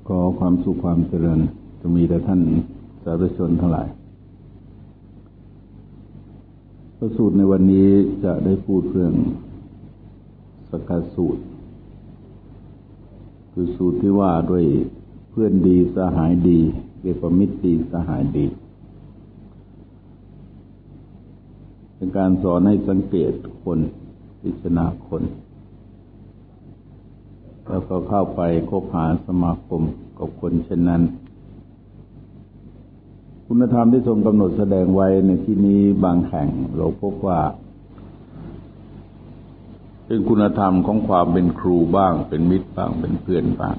ขอความสุขความเจริญจะมีแด่ท่านสาธุชนทั้งหลายพระสูตรในวันนี้จะได้พูดเรื่องสกัดสูตรคือสูตรที่ว่าด้วยเพื่อนดีสหายดีเรียกว่ามิตรดีสหายดีเป็นการสอนให้สังเกตคนพิจารณาคนแล้วก็เข้าไปคบหาสมาคมกับคนเช่นนั้นคุณธรรมที่ทรงกำหนดแสดงไว้ในที่นี้บางแห่งเราพบว่าเป็นคุณธรรมของความเป็นครูบ้างเป็นมิตรบ้างเป็นเพื่อนบ้าง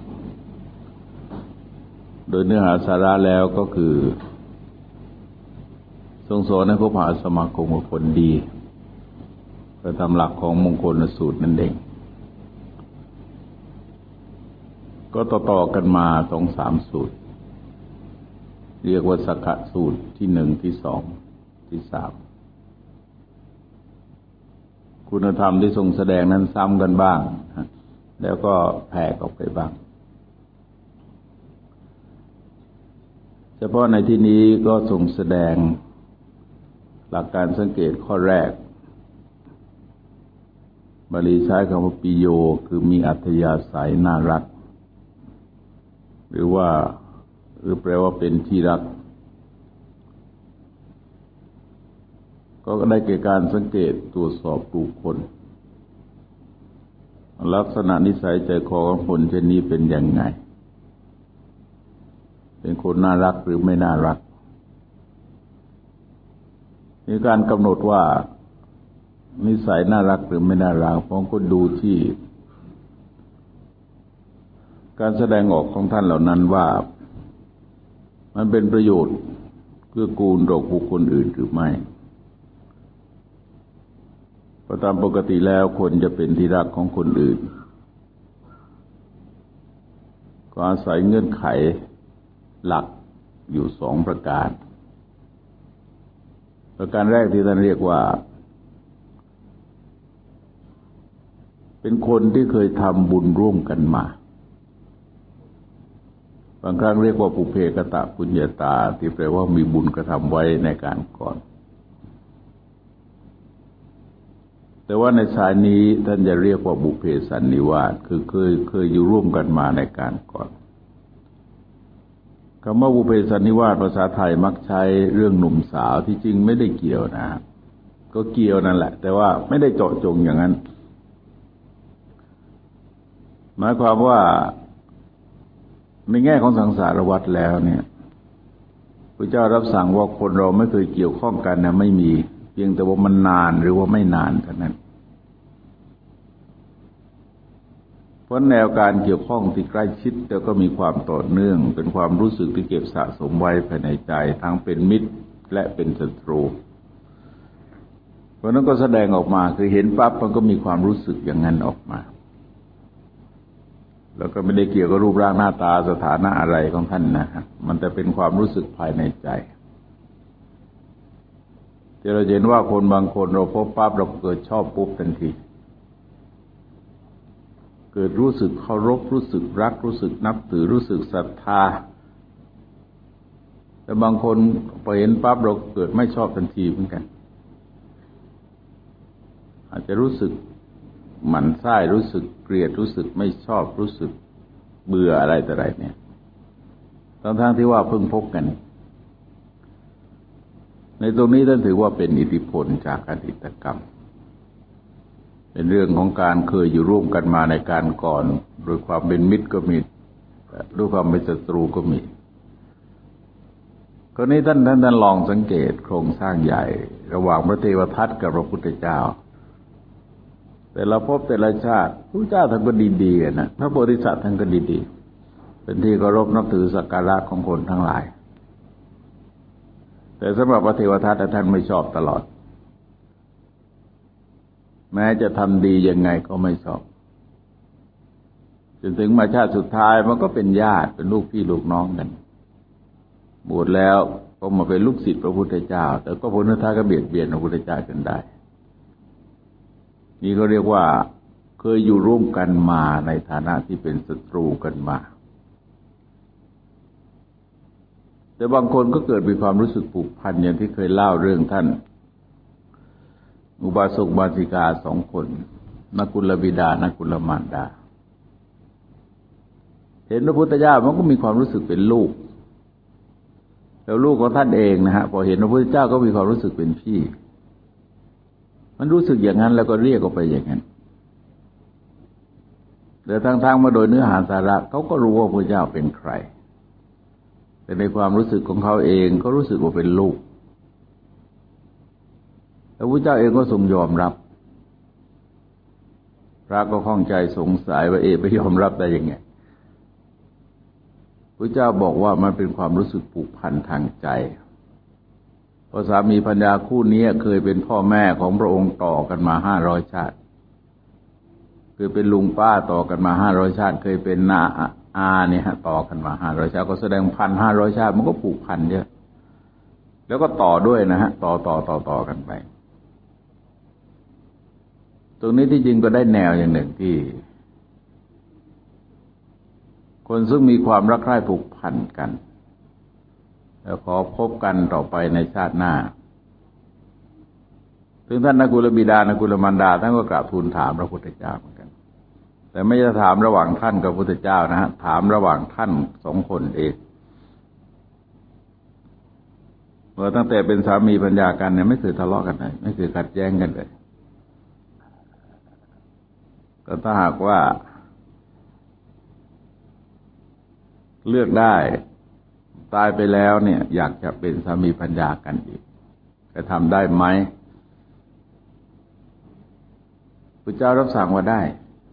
โดยเนื้อหาสาระแล้วก็คือทรงสอนให้คบหาสมาคมกับคนดีก็ตามหลักของมงคลสูตรนั่นเองก็ต่อกันมา2-3สูตรเรียกว่าสักขะสูตรที่1ที่2ที่3คุณธรรมที่ทรงแสดงนั้นซ้ำกันบ้างแล้วก็แผ่ออกไปบ้างเฉพาะในที่นี้ก็ทรงแสดงหลักการสังเกตข้อแรกบาลีใช้คำว่าปิโยคือมีอัธยาศัยน่ารักหรือแปลว่าเป็นที่รักก็ได้แก่การสังเกตตรวจสอบดูคนลักษณะนิสัยใจคอของคนเช่นนี้เป็นอย่างไงเป็นคนน่ารักหรือไม่น่ารักมีการกำหนดว่านิสัยน่ารักหรือไม่น่ารักผมก็ดูที่การแสดงออกของท่านเหล่านั้นว่ามันเป็นประโยชน์เกื้อกูลต่อบุคคลอื่นหรือไม่เพราะตามปกติแล้วคนจะเป็นที่รักของคนอื่นก็อาศัยเงื่อนไขหลักอยู่2ประการประการแรกที่ท่านเรียกว่าเป็นคนที่เคยทำบุญร่วมกันมาบางครั้งเรียกว่าปุเพกตปุญญาตาที่แปลว่ามีบุญกระทำไว้ในการก่อนแต่ว่าในสายนี้ท่านจะเรียกว่าบุพเพสันนิวาสคือเคยอยู่ร่วมกันมาในการก่อนคำว่าบุพเพสันนิวาสภาษาไทยมักใช้เรื่องหนุ่มสาวที่จริงไม่ได้เกี่ยวนะก็เกี่ยวนั่นแหละแต่ว่าไม่ได้เจาะจงอย่างนั้นหมายความว่าในแง่ของสังสารวัฏแล้วเนี่ยพระเจ้ารับสั่งว่าคนเราไม่เคยเกี่ยวข้องกันนะไม่มีเพียงแต่ว่ามันนานหรือว่าไม่นานเท่านั้นเพราะแนวการเกี่ยวข้องที่ใกล้ชิดแล้วก็มีความต่อเนื่องเป็นความรู้สึกที่เก็บสะสมไว้ภายในใจทั้งเป็นมิตรและเป็นศัตรูเพราะนั้นก็แสดงออกมาคือเห็นปั๊บมันก็มีความรู้สึกอย่างนั้นออกมาแล้วก็ไม่ได้เกี่ยวกับรูปร่างหน้าตาสถานะอะไรของท่านนะฮะมันแต่เป็นความรู้สึกภายในใจที่เราเห็นว่าคนบางคนเราพบปั๊บเราเกิดชอบปุ๊บทันทีเกิดรู้สึกเคารพรู้สึกรักรู้สึกนับถือรู้สึกศรัทธาแต่บางคนพอเห็นปั๊บเราเกิดไม่ชอบทันทีเหมือนกันอาจจะรู้สึกหมั่นไส้รู้สึกเกลียดรู้สึกไม่ชอบรู้สึกเบื่ออะไรต่ออะไรเนี่ยทั้งที่ว่าเพิ่งพบกันในตรงนี้ท่านถือว่าเป็นอิทธิพลจากอดีตกรรมเป็นเรื่องของการเคยอยู่ร่วมกันมาในการก่อนโดยความเป็นมิตรก็มีด้วยความเป็นศัตรูก็มีคราวนี้ท่านลองสังเกตโครงสร้างใหญ่ระหว่างพระเทวทัตกับพระพุทธเจ้าแต่ละภพแต่ละชาติพระเจ้าท่านก็ดีๆนะพระโพธิสัตว์ท่านก็ดีๆเป็นที่เคารพนับถือสักการะของคนทั้งหลายแต่สำหรับพระเทวทัตท่านไม่ชอบตลอดแม้จะทำดียังไงก็ไม่ชอบจนถึงมาชาติสุดท้ายมันก็เป็นญาติเป็นลูกพี่ลูกน้องกันบวชแล้วก็มาเป็นลูกศิษย์พระพุทธเจ้าแต่ก็ผลท้ายก็เบียดเบียนพระพุทธเจ้าจนได้นี่ก็เรียกว่าเคยอยู่ร่วมกันมาในฐานะที่เป็นศัตรูกันมาแต่บางคนก็เกิดมีความรู้สึกผูกพันอย่างที่เคยเล่าเรื่องท่านอุบาสกอุบาสิกา2 คนนักกุลบิดานักกุลมารดาเห็นพระพุทธเจ้ามันก็มีความรู้สึกเป็นลูกแล้วลูกของท่านเองนะฮะพอเห็นพระพุทธเจ้าก็มีความรู้สึกเป็นพี่มันรู้สึกอย่างนั้นแล้วก็เรียกออกไปอย่างนั้นแต่ทั้งมาโดยเนื้อหาสาระเขาก็รู้ว่าพระพุทธเจ้าเป็นใครแต่ในความรู้สึกของเขาเองก็รู้สึกว่าเป็นลูกแล้วพระพุทธเจ้าเองก็ทรงยอมรับพระก็ข้องใจสงสัยว่าไปยอมรับได้ยังไงพระเจ้าบอกว่ามันเป็นความรู้สึกผูกพันทางใจเพราะสามีภรรยาคู่นี้เคยเป็นพ่อแม่ของพระองค์ต่อกันมา500 ชาติเคยเป็นลุงป้าต่อกันมา500 ชาติเคยเป็นน้าอาเนี่ยต่อกันมา500 ชาติก็แสดง1,500 ชาติมันก็ผูกพันเยอะแล้วก็ต่อด้วยนะฮะต่อกันไปตรงนี้ที่จริงก็ได้แนวอย่างหนึ่งที่คนซึ่งมีความรักใคร่ผูกพันกันแล้วขอพบกันต่อไปในชาติหน้าถึงท่านนักกุลบิดานักกุลมารดาท่านก็กราบทูลถามพระพุทธเจ้าเหมือนกันแต่ไม่จะถามระหว่างท่านกับพระพุทธเจ้านะฮะถามระหว่างท่าน2 คนเองเมื่อตั้งแต่เป็นสามีภรรยากันเนี่ยไม่เคยทะเลาะกันเลยไม่เคยขัดแย้งกันเลยก็ถ้าหากว่าเลือกได้ตายไปแล้วเนี่ยอยากจะเป็นสามีภรรยากันอีกจะทำได้ไหมพระเจ้ารับสั่งว่าได้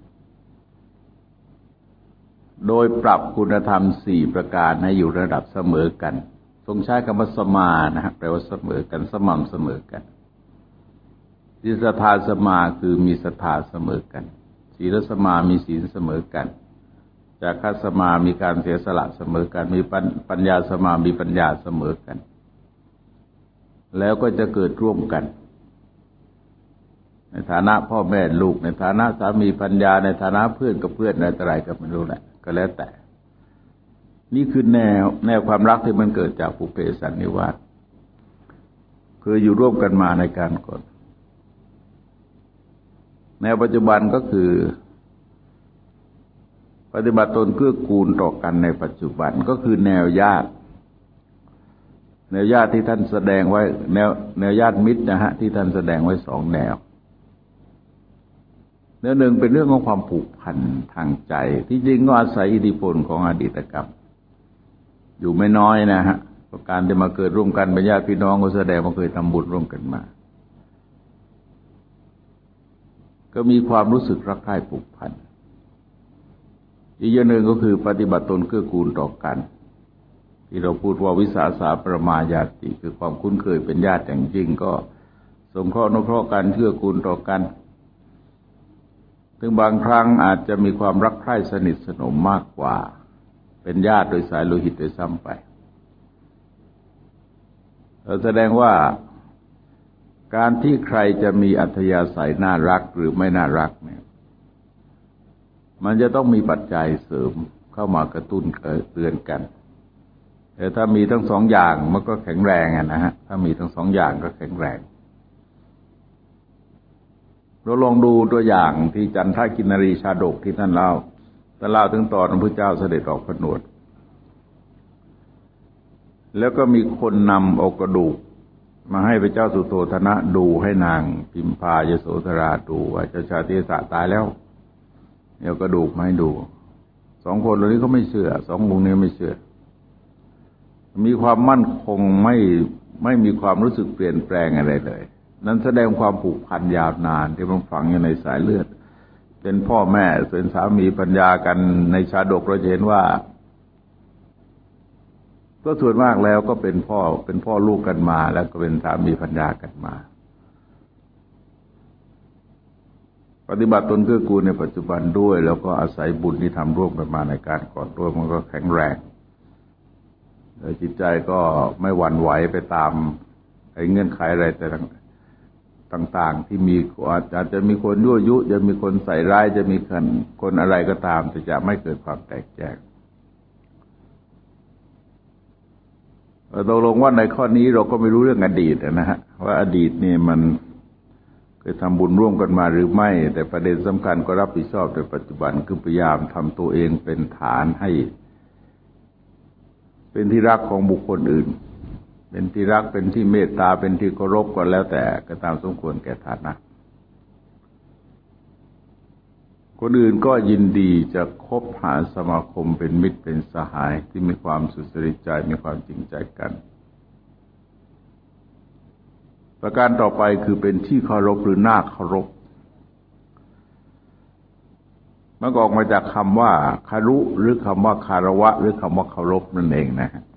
โดยปรับคุณธรรม4 ประการให้อยู่ระดับเสมอกันทรงใช้คำว่าสมานะฮะแปลว่าเสมอกันสม่ำเสมอกันศีลศรัทธาสมาคือมีศรัทธาเสมอกันศีลสมามีศีลเสมอกันจาคะสมามีการเสียสละเสมอกันมีปัญญาสมามีปัญญาเสมอกันแล้วก็จะเกิดร่วมกันในฐานะพ่อแม่ลูกในฐานะสามีภรรยาในฐานะเพื่อนกับเพื่อนอะไรก็ไม่รู้แหละก็แล้วแต่นี่คือแนวความรักที่มันเกิดจากปุเพสันนิวาสคืออยู่ร่วมกันมาในการก่อนแนวปัจจุบันก็คือปฏิบัติตนเกื้อกูลต่อกันในปัจจุบันก็คือแนวญาติที่ท่านแสดงไว้แนวญาติมิตรนะฮะที่ท่านแสดงไว้2 แนวหนึ่งเป็นเรื่องของความผูกพันทางใจที่จริงก็อาศัยอิทธิพลของอดีตกรรมอยู่ไม่น้อยนะฮะการที่มาเกิดร่วมกันเป็นญาติพี่น้องก็แสดงว่าเคยทำบุญร่วมกันมาก็มีความรู้สึกรักใคร่ผูกพันอีกอย่างหนึ่งก็คือปฏิบัติตนเกื้อกูลต่อกันที่เราพูดว่าวิสาสะประมาญาติคือความคุ้นเคยเป็นญาติอย่างยิ่งก็สงเคราะห์อนุเคราะห์กันเกื้อกูลต่อกันถึงบางครั้งอาจจะมีความรักใคร่สนิทสนมมากกว่าเป็นญาติโดยสายโลหิตโดยซ้ำไปแสดงว่าการที่ใครจะมีอัธยาศัยน่ารักหรือไม่น่ารักเนี่ยมันจะต้องมีปัจจัยเสริมเข้ามากระตุ้นเตือนกันแต่ถ้ามีทั้ง2 อย่างมันก็แข็งแรงนะฮะถ้ามีทั้ง2 อย่างก็แข็งแรงเราลองดูตัวอย่างที่จันทกินรีชาดกที่ท่านเล่าถึงตอนพระพุทธเจ้าเสด็จออกผนวดแล้วก็มีคนนำเอากระดูกมาให้พระเจ้าสุโธทนะดูให้นางพิมพายโสธราดูว่าเจ้าชาติสะตายแล้วเอากระดูกมาให้ดู2 คนเหล่านี้เขาไม่เชื่อ2 องค์นี้ไม่เชื่อมีความมั่นคงไม่มีความรู้สึกเปลี่ยนแปลงอะไรเลยนั้นแสดงความผูกพันยาวนานที่มันฝังอยู่ในสายเลือดเป็นพ่อแม่เป็นสามีภรรยากันในชาดกเราจะเห็นว่าก็ส่วนมากแล้วก็เป็นพ่อลูกกันมาแล้วก็เป็นสามีภรรยากันมาปฏิบัติตนเกื้อกูลในปัจจุบันด้วยแล้วก็อาศัยบุญที่ทำร่วมกันมาในการก่อนด้วยมันก็แข็งแรงจิตใจก็ไม่หวั่นไหวไปตามเงื่อนไขอะไรแต่ต่างๆที่มีอาจจะมีคนยั่วยุจะมีคนใส่ร้ายจะมีคนอะไรก็ตามแต่จะไม่เกิดความแตกแยกตกลงว่าในข้อนี้เราก็ไม่รู้เรื่องอดีตนะฮะว่าอดีตนี่มันเคยทำบุญร่วมกันมาหรือไม่แต่ประเด็นสำคัญก็รับผิดชอบในปัจจุบันคือพยายามทำตัวเองเป็นฐานให้เป็นที่รักของบุคคลอื่นเป็นที่รักเป็นที่เมตตาเป็นที่เคารพก็แล้วแต่ก็ตามสมควรแก่ฐานะคนอื่นก็ยินดีจะคบหาสมาคมเป็นมิตรเป็นสหายที่มีความสุจริตใจมีความจริงใจกันประการต่อไปคือเป็นที่เคารพหรือน่าเคารพมันออกมาจากคำว่าคารุหรือคำว่าคารวะหรือคำว่าเคารพนั่นเองนะฮะ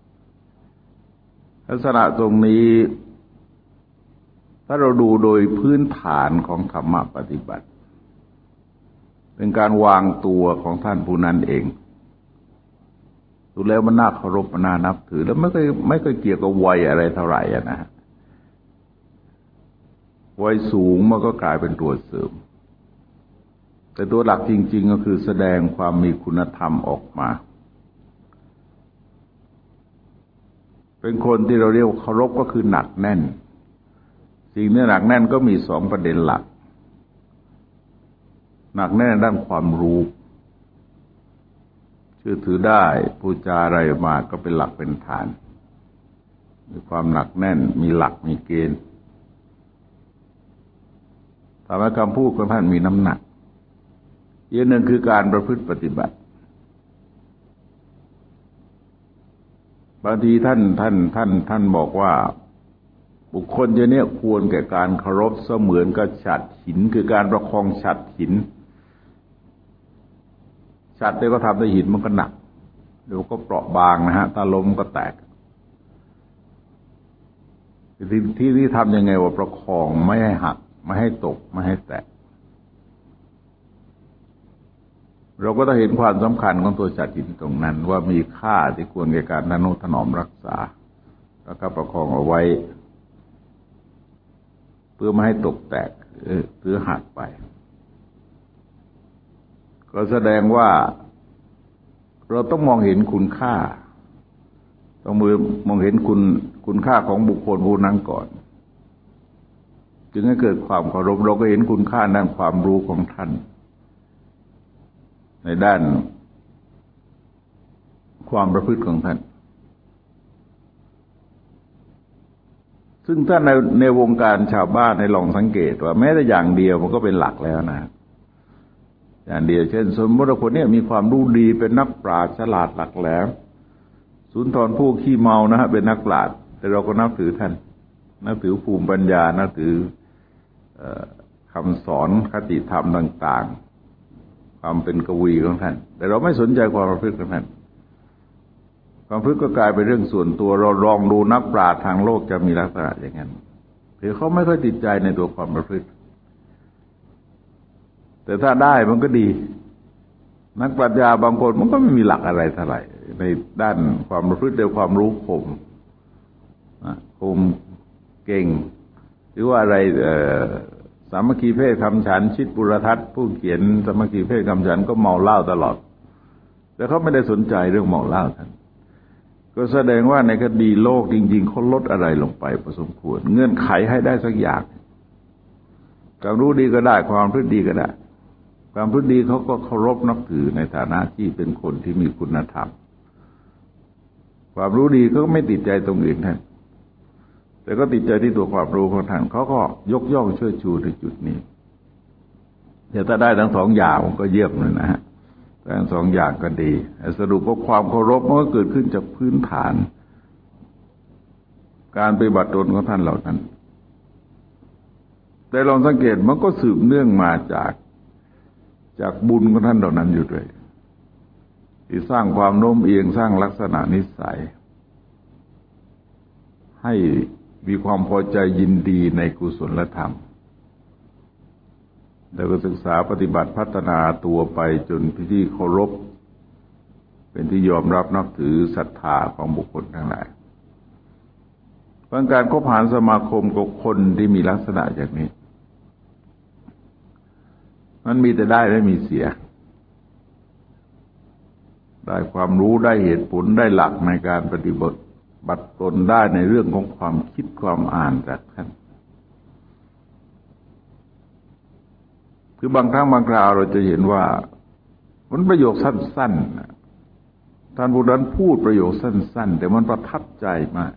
ลักษณะตรงนี้ถ้าเราดูโดยพื้นฐานของธรรมปฏิบัติเป็นการวางตัวของท่านผู้นั้นเองดูแล้วมันน่าเคารพมันน่านับถือแล้วไม่เคยเกี่ยวกับวัยอะไรเท่าไหร่นะฮะวัยสูงมันก็กลายเป็นตัวเสริมแต่ตัวหลักจริงๆก็คือแสดงความมีคุณธรรมออกมาเป็นคนที่เราเรียกว่าเคารพก็คือหนักแน่นสิ่งนี้หนักแน่นก็มีสองประเด็นหลักหนักแน่นด้านความรู้เชื่อถือได้พูดจาอะไรมาก็เป็นหลักเป็นฐานมีความหนักแน่นมีหลักมีเกณฑ์ทำให้คำพูดของท่านมีน้ำหนักอีกหนึ่งคือการประพฤติปฏิบัติบางทีท่านบอกว่าบุคคลจะเนี่ยควรแก่การเคารพเสมือนกับฉัตรหินคือการประคองฉัตรหินฉัตรที่ก็ทำด้วยหินมันก็หนักเดี๋ยวก็เปราะบางนะฮะถ้าล้มก็แตกที่ทำยังไงว่าประคองไม่ให้หักไม่ให้ตกไม่ให้แตกเราก็ต้องเห็นความสำคัญของตัวฉัตรหินตรงนั้นว่ามีค่าที่ควรแก่การทนุถนอมรักษาแล้วก็ประคองเอาไว้เพื่อไม่ให้ตกแตกหรือหักไปก็แสดงว่าเราต้องมองเห็นคุณค่าต้องมองเห็นคุณค่าของบุคคลผู้นั้นก่อนจึงให้เกิดความเคารพเราก็เห็นคุณค่าด้านความรู้ของท่านในด้านความประพฤติของท่านซึ่งถ้าในวงการชาวบ้านในลองสังเกตว่าแม้แต่อย่างเดียวมันก็เป็นหลักแล้วนะอย่างเดียวเช่นสมมติว่าคนนี้มีความรู้ดีเป็นนักปราชญ์ฉลาดหลักแหลมสุนทรภู่ขี้เมานะฮะเป็นนักปราชญ์แต่เราก็นับถือท่านนับถือภูมิปัญญานับถือคำสอนคติธรรมต่างๆความเป็นกวีของท่านแต่เราไม่สนใจความประพฤติของท่านความประพฤติก็กลายเป็นเรื่องส่วนตัวเราลองดูนักปราชญ์ทางโลกจะมีลักษณะอย่างนั้นคือเขาไม่ค่อยติดใจในตัวความประพฤติแต่ถ้าได้มันก็ดีนักปรัชญาบางคนมันก็ไม่มีหลักอะไรเท่าไหร่ในด้านความประพฤติแต่ความรู้คมเก่งหรือว่าอะไรสามัคคีเพศคำฉันชิดบุรทัศน์ผู้เขียนสามัคคีเพศคำฉันก็เมาเหล้าตลอดแต่เขาไม่ได้สนใจเรื่องเมาเหล้าท่านก็แสดงว่าในคดีโลกจริงๆเขาลดอะไรลงไปพอสมควรเงื่อนไขให้ได้สักอย่างความรู้ดีก็ได้ความประพฤติดีก็ได้ความพฤติดีเขาก็เคารพนับถือในฐานะที่เป็นคนที่มีคุณธรรมความรู้ดีเขาก็ไม่ติดใจตรงอื่นท่านแต่ก็ติดใจที่ตัวความรู้ของท่านเขาก็ยกย่องเชิดชูในจุดนี้เดี๋ยวถ้าได้ทั้งสองอย่างมันก็เยี่ยมเลยนะฮะทั้งสองอย่างก็ดีสรุปว่าความเคารพมันก็เกิดขึ้นจากพื้นฐานการปฏิบัติตนของท่านเหล่านั้นแต่ลองสังเกตมันก็สืบเนื่องมาจากบุญของท่านเหล่านั้นอยู่ด้วยที่สร้างความโน้มเอียงสร้างลักษณะนิสัยให้มีความพอใจยินดีในกุศลธรรมแล้วก็ศึกษาปฏิบัติพัฒนาตัวไปจนเป็นที่เคารพเป็นที่ยอมรับนับถือศรัทธาของบุคคลทั้งหลายการคบหาสมาคมกับคนที่มีลักษณะอย่างนี้มันมีแต่ได้ไม่มีเสียได้ความรู้ได้เหตุผลได้หลักในการปฏิบัติบัดตนได้ในเรื่องของความคิดความอ่านจากท่านคือบางครั้งบางคราวเราจะเห็นว่ามันประโยคสั้นๆท่านผู้นั้นพูดประโยคสั้นๆแต่มันประทับใจมาก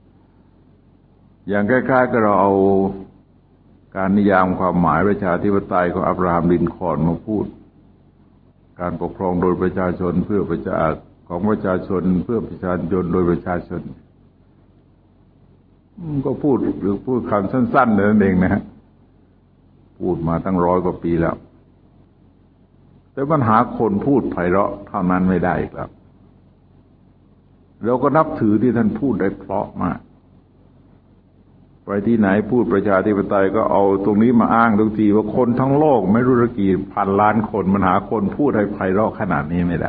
อย่างใกล้ๆกับเราเอาการนิยามความหมายประชาธิปไตยของอับราฮัมลินคอล์นมาพูดการปกครองโดยประชาชนเพื่อประชาของประชาชนเพื่อประชาชนโดยประชาชนก็พูดหรือพูดคำสั้นๆนั่นเองนะฮะพูดมาตั้ง100 กว่าปีแล้วแต่ปัญหาคนพูดไพเราะเท่านั้นไม่ได้อีกแล้วเราก็นับถือที่ท่านพูดได้เพราะมากไปที่ไหนพูดประชาธิปไตยก็เอาตรงนี้มาอ้างทุกทีว่าคนทั้งโลกไม่รู้กี่พันล้านคนมันหาคนพูดให้ไพเราะขนาดนี้ไม่ได้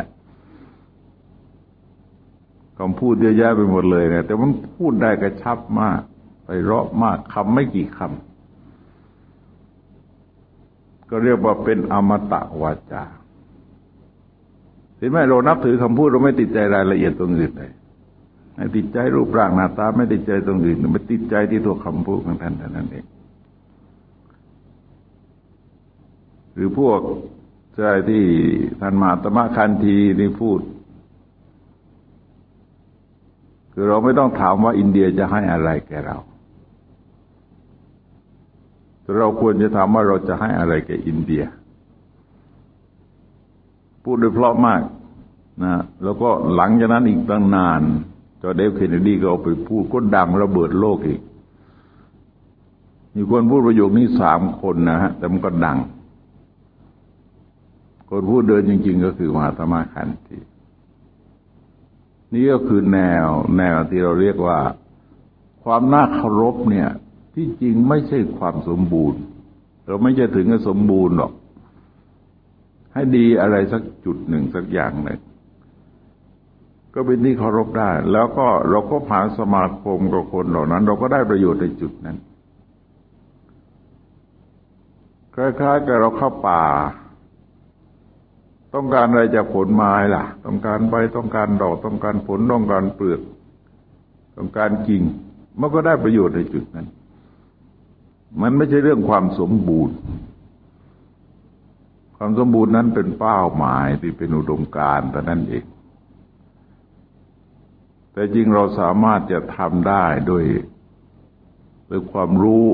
คำพูดเยอะแยะไปหมดเลยนะแต่มันพูดได้กระชับมากไพเราะมากคำไม่กี่คำก็เรียกว่าเป็นอมตะวาจาเห็นไหมเรานับถือคำพูดเราไม่ติดใจรายละเอียดตรงอื่นเลยไม่ติดใจรูปร่างหน้าตาไม่ติดใจตรงอื่นไม่ติดใจที่ตัวคำพูดของท่านเท่านั้นเองหรือพวกใจที่ท่านมหาตมะคันธีนี่พูดคือเราไม่ต้องถามว่าอินเดียจะให้อะไรแก่เราแต่เราควรจะถามว่าเราจะให้อะไรแก่อินเดียพูดโดยเพราะมากนะแล้วก็หลังจากนั้นอีกตั้งนานจอห์น เคนเนดีก็เอาไปพูดก็ดังระเบิดโลกอีกมีคนพูดประโยคนี้3 คนนะฮะแต่มันก็ดังคนพูดเดินจริงๆก็คือมหาตมะคันธีนี่ก็คือแนวที่เราเรียกว่าความน่าเคารพเนี่ยที่จริงไม่ใช่ความสมบูรณ์เราไม่จะถึงกับสมบูรณ์หรอกให้ดีอะไรสักจุดหนึ่งสักอย่างหนึ่งก็เป็นที่เคารพได้แล้วก็เราก็ผ่านสมาคมกับคนเหล่านั้นเราก็ได้ประโยชน์ในจุดนั้นคล้ายๆกับเราเข้าป่าต้องการอะไรจากผลไม้ล่ะต้องการใบต้องการดอกต้องการผลต้องการเปลือกต้องการกิ่งมันก็ได้ประโยชน์ในจุดนั้นมันไม่ใช่เรื่องความสมบูรณ์ความสมบูรณ์นั้นเป็นเป้าหมายที่เป็นอุดมการณ์แต่นั่นเองแต่จริงเราสามารถจะทำได้โดยความรู้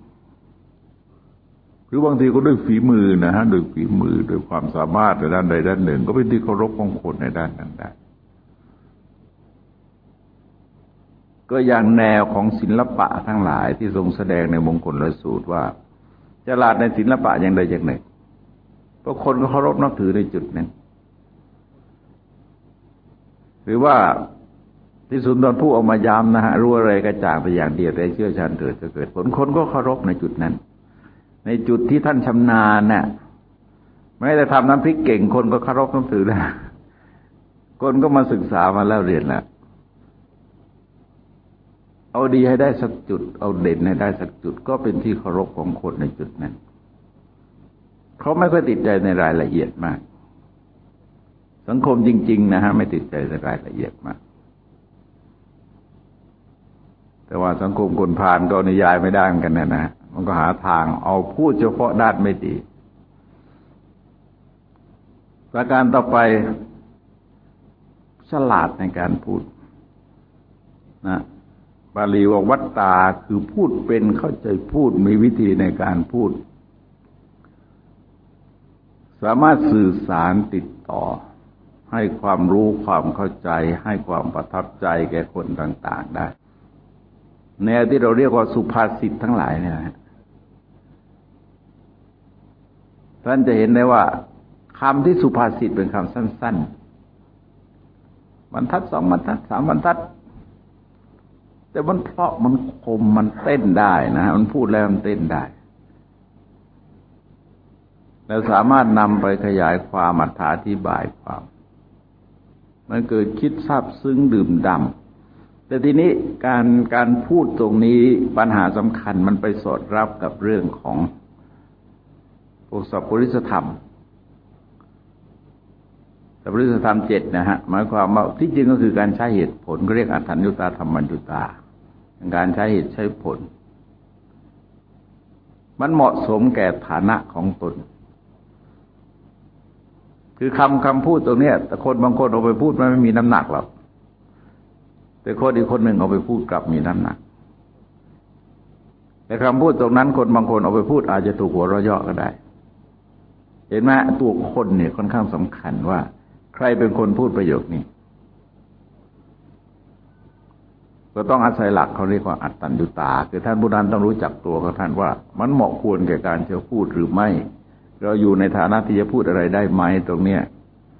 หรือบางทีก็ด้วยฝีมือนะฮะโดยฝีมือโดยความสามารถในด้านใดด้านหนึ่งก็เป็นที่เคารพของคนในด้านนั้นได้ก็อย่างแนวของศิลปะทั้งหลายที่ทรงแสดงในมงคลสูตรว่าฉลาดในศิลปะอย่างใดอย่างหนึ่งเพราะคนก็เคารพนับถือในจุดนั้นหรือว่าที่สุนทรภู่ออกมาย้ำนะฮะรู้อะไรกระจ่างแต่อย่างเดียวแต่เชื่อฉันเถิดจะเกิดผลคนก็เคารพในจุดนั้นในจุดที่ท่านชำนาญน่ะแม้แต่ทำน้ำพริกเก่งคนก็เคารพนับถือนะคนก็มาศึกษามาแล้วเรียนแล้วเอาดีให้ได้สักจุดเอาเด่นให้ได้สักจุดก็เป็นที่เคารพของคนในจุดนั้นเขาไม่ค่อยติดใจในรายละเอียดมากสังคมจริงๆนะฮะไม่ติดใจในรายละเอียดมากแต่ว่าสังคมคนพาลก็นิยายไม่ได้เหมือนกันนะมันก็หาทางเอาพูดเฉพาะด้านไม่ดีประการต่อไปฉลาดในการพูดนะบาลีว่าวัตตาคือพูดเป็นเข้าใจพูดมีวิธีในการพูดสามารถสื่อสารติดต่อให้ความรู้ความเข้าใจให้ความประทับใจแก่คนต่างๆได้แนวที่เราเรียกว่าสุภาษิตทั้งหลายเนี่ยท่านจะเห็นได้ว่าคำที่สุภาษิตเป็นคำสั้นๆบรรทัด2 บรรทัด3 บรรทัดแต่มันเพราะมันคมมันเต้นได้นะมันพูดแล้วมันเต้นได้แล้วสามารถนำไปขยายความอธิบายความมันเกิดคิดซาบซึ้งดื่มด่ำแต่ทีนี้การพูดตรงนี้ปัญหาสำคัญมันไปสอดรับกับเรื่องของพวกสัพพุริสธรรมแต่พฤติธรรม7นะฮะหมายความว่าที่จริงก็คือการใช้เหตุผลก็เรียกอัฏฐัญญุตาธรรมัญญุตาการใช้เหตุใช้ผลมันเหมาะสมแก่ฐานะของตนคือคำพูดตรงนี้แต่คนบางคนเอาไปพูดมันไม่มีน้ำหนักหรอกแต่คนอีกคนหนึ่งเอาไปพูดกลับมีน้ำหนักแต่คำพูดตรงนั้นคนบางคนเอาไปพูดอาจจะถูกหัวเราะเยาะก็ได้เห็นไหมตัวคนเนี่ยค่อนข้างสำคัญว่าใครเป็นคนพูดประโยคนี้ก็ต้องอาศัยหลักเขาเรียกว่าอัตตัญญูตาคือท่านผู้นั้นต้องรู้จักตัวของท่านว่ามันเหมาะควรแก่การจะพูดหรือไม่เราอยู่ในฐานะที่จะพูดอะไรได้ไหมตรงเนี้ย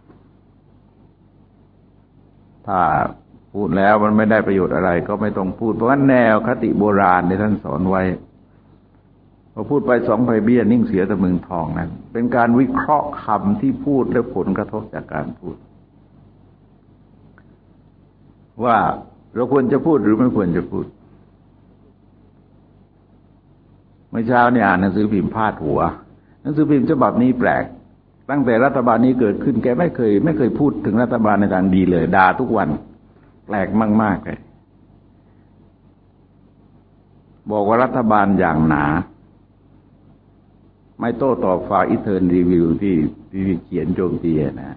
ถ้าพูดแล้วมันไม่ได้ประโยชน์อะไรก็ไม่ต้องพูดเพราะว่าแนวคติโบราณในท่านสอนไว้พอพูดไปสองไผ่เบี้ยนิ่งเสียแต่เมืองทองนั้นเป็นการวิเคราะห์คำที่พูดและผลกระทบจากการพูดว่าเราควรจะพูดหรือไม่ควรจะพูดเมื่อเช้าเนี่ยอ่านหนังสือพิมพ์พาดหัวหนังสือพิมพ์ฉบับนี้แปลกตั้งแต่รัฐบาลนี้เกิดขึ้นแกไม่เคยพูดถึงรัฐบาลในทางดีเลยด่าทุกวันแปลกมากๆเลยบอกว่ารัฐบาลอย่างหนาไม่โต้ตอบฝ่ายอิเทอร์นรีวิวที่เขียนโจมตีนะ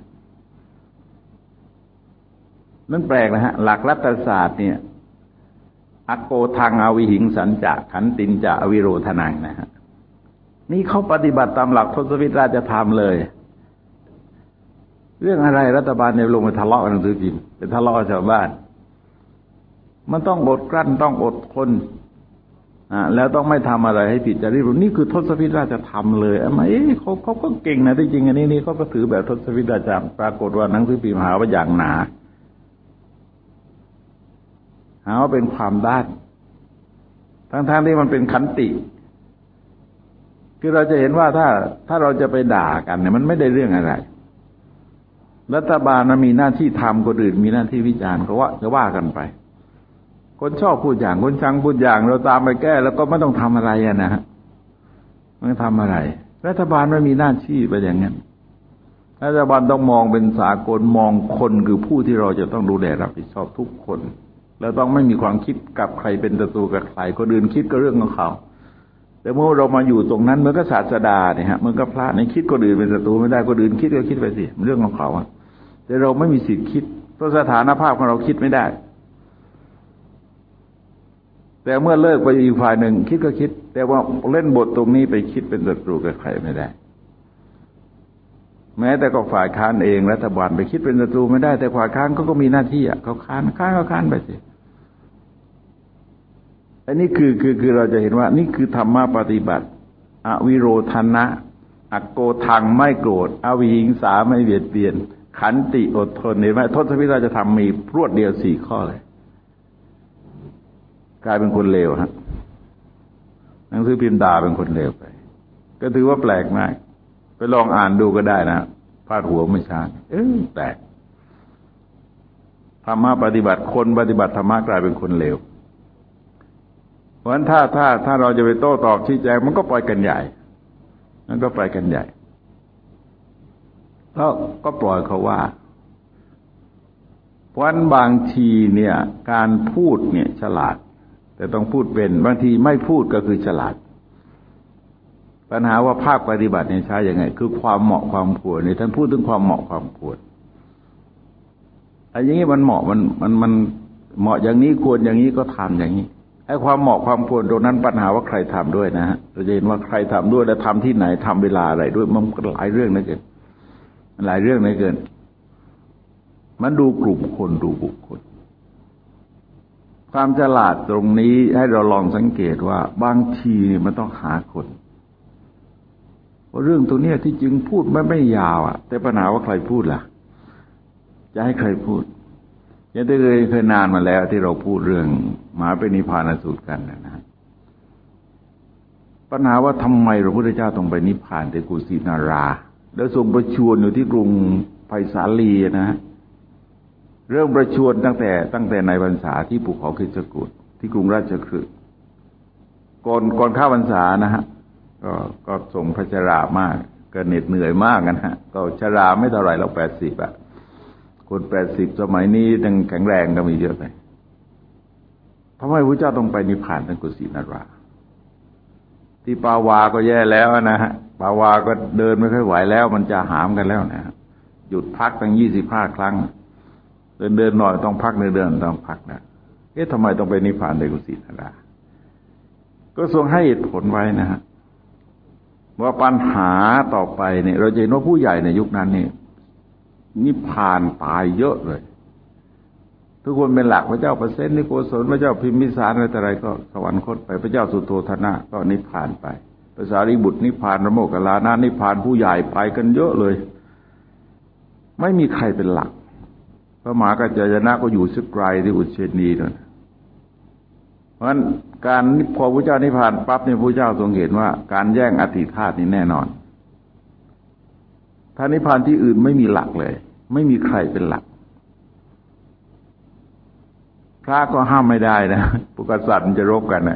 นั่นแปลกนะฮะหลักรัฐศาสตร์เนี่ยอโกทังอวิหิงสัญจะขันตินจะอวิโรธนังนะฮะนี่เขาปฏิบัติตามหลักทศวิธราชธรรมเลยเรื่องอะไรรัฐบาลเนี่ยลงไปทะเลาะกันหนังสือพิมพ์ไปทะเลาะชาวบ้านมันต้องอดกลั้นต้องอดทนแล้วต้องไม่ทำอะไรให้ผิดจริยธรรมนี่คือทศพิธราชธรรมเลยเขาก็เก่งนะที่จริงอันนี้เขาก็ถือแบบทศพิธราชธรรมปรากฏว่าหนังสือพิมพ์หาว่าอย่างหนาหาว่าเป็นความด้านทั้งที่มันเป็นขันติคือเราจะเห็นว่าถ้าเราจะไปด่ากันเนี่ยมันไม่ได้เรื่องอะไรรัฐบาลมันมีหน้าที่ทำคนอื่นมีหน้าที่วิจารณ์เขาว่าจะว่ากันไปคนชอบพูดอย่างคนชังพูดอย่างเราตามไปแก้แล้วก็ไม่ต้องทำอะไรนะฮะไม่ทำอะไรรัฐบาลไม่มีหน้าที่ไปอย่างนั้นรัฐบาลต้องมองเป็นสากลมองคนคือผู้ที่เราจะต้องดูแลรับผิดชอบทุกคนแล้วต้องไม่มีความคิดกับใครเป็นศัตรูกับใครคนอื่นคิดก็เรื่องของเขาแต่เมื่อเรามาอยู่ตรงนั้นเหมือนกับศาสดาเนี่ยฮะเหมือนกับพระในคิดคนอื่นเป็นศัตรูไม่ได้คนอื่นคิดก็คิดไปสิเรื่องของเขาแต่เราไม่มีสิทธิ์คิดเพราะสถานภาพของเราคิดไม่ได้แต่เมื่อเลิกไปอีกฝ่ายหนึ่งคิดก็คิดแต่ว่าเล่นบทตรงนี้ไปคิดเป็นศัตรูกับใครไม่ได้แม้แต่ก็ฝ่ายค้านเองรัฐบาลไปคิดเป็นศัตรูไม่ได้แต่ฝ่ายค้านก็มีหน้าที่เขาค้านไปสิอันนี้คือเราจะเห็นว่านี่คือธรรมะปฏิบัติอวิโรธนะอโกทังไม่โกรธอวิหิงสาไม่เบียดเบียนขันติอดทนเห็นไหมทศพิธราชธรรมมีรวดเดียว4 ข้อเลยกลายเป็นคนเลวฮะหนังสือพิมพ์ด่าเป็นคนเลวไปก็ถือว่าแปลกมากไปลองอ่านดูก็ได้นะพาดหัวไม่ช้าแปลกธรรมะปฏิบัติคนปฏิบัติธรรมะกลายเป็นคนเลวเพราะฉะนั้นถ้าเราจะไปโต้ตอบชี้แจงมันก็ปล่อยกันใหญ่ก็ปล่อยเขาว่าเพราะฉะนั้นบางทีเนี่ยการพูดเนี่ยฉลาดแต่ต้องพูดเป็นบางทีไม่พูดก็คือฉลาดปัญหาว่าภาคปฏิบัติเนี่ยใช้ยังไงคือความเหมาะความควรเนี่ยท่านพูดถึงความเหมาะความควรไอ้อย่างนี้มันเหมาะมันเหมาะอย่างนี้ควรอย่างนี้ก็ทำอย่างนี้ไอ้ความเหมาะความควรตรงนั้นปัญหาว่าใครทำด้วยนะฮะเราจะเห็นว่าใครทำด้วยและทำที่ไหนทำเวลาอะไรด้วยมันหลายเรื่องเหลือเกินมันดูกลุ่มคนดูบุคคลความฉลาดตรงนี้ให้เราลองสังเกตว่าบางทีมันต้องหาคนเพราะเรื่องตัวนี้ที่จริงพูดไม่ยาวแต่ปัญหาว่าใครพูดล่ะจะให้ใครพูดยังได้เคยนานมาแล้วที่เราพูดเรื่องมหาปรินิพพานสูตรกันนะปัญหาว่าทำไมพระพุทธเจ้าต้องไปนิพพานที่กุสินาราแล้วทรงประชวรอยู่ที่กรุงไผ่สาลีนะเริ่มประชวรตั้งแต่ในพรรษาที่ภูเขาคิชกูฏที่กรุงราชคฤห์ก่อนเข้าพรรษานะฮะก็ทรงพระชรามากก็เหน็ดเหนื่อยมากนะฮะก็ชราไม่เท่าไหร่เรา80 คน80สมัยนี้ยังแข็งแรงก็มีเยอะไปทำไมพระเจ้าต้องไปนิพพานทั้งกุสินาราที่ปาวาก็แย่แล้วนะฮะปาวาก็เดินไม่ค่อยไหวแล้วมันจะหามกันแล้วนะหยุดพักตั้ง25 ครั้งเดินหน่อยต้องพักเดินต้องพักนะทำไมต้องไปนิพพานในกุสินาราก็ทรงให้เหตุผลไว้นะฮะว่าปัญหาต่อไปเนี่ยเราจะเห็นว่าผู้ใหญ่ในยุคนั้นนี่นิพพานตายเยอะเลยทุกคนเป็นหลักพระเจ้าประเสนนิโกศลพระเจ้าพิมพิสารอะไรก็สวรรคตไปพระเจ้าสุโธทนะก็นิพพานไปพระสารีบุตรนิพพานพระโมคคัลลานะนิพพานผู้ใหญ่ไปกันเยอะเลยไม่มีใครเป็นหลักพระมหากัจจายนะก็อยู่สักไกลที่อุเชนีนั่นเพราะฉะนั้นการพอพระเจ้านิพพานปั๊บเนี่ยพระเจ้าทรงเห็นว่าการแย่งอธิธาตุนี่แน่นอนถ้านิพพานที่อื่นไม่มีหลักเลยไม่มีใครเป็นหลักพระก็ห้ามไม่ได้นะพวกกษัตริย์มันจะรบกันนะ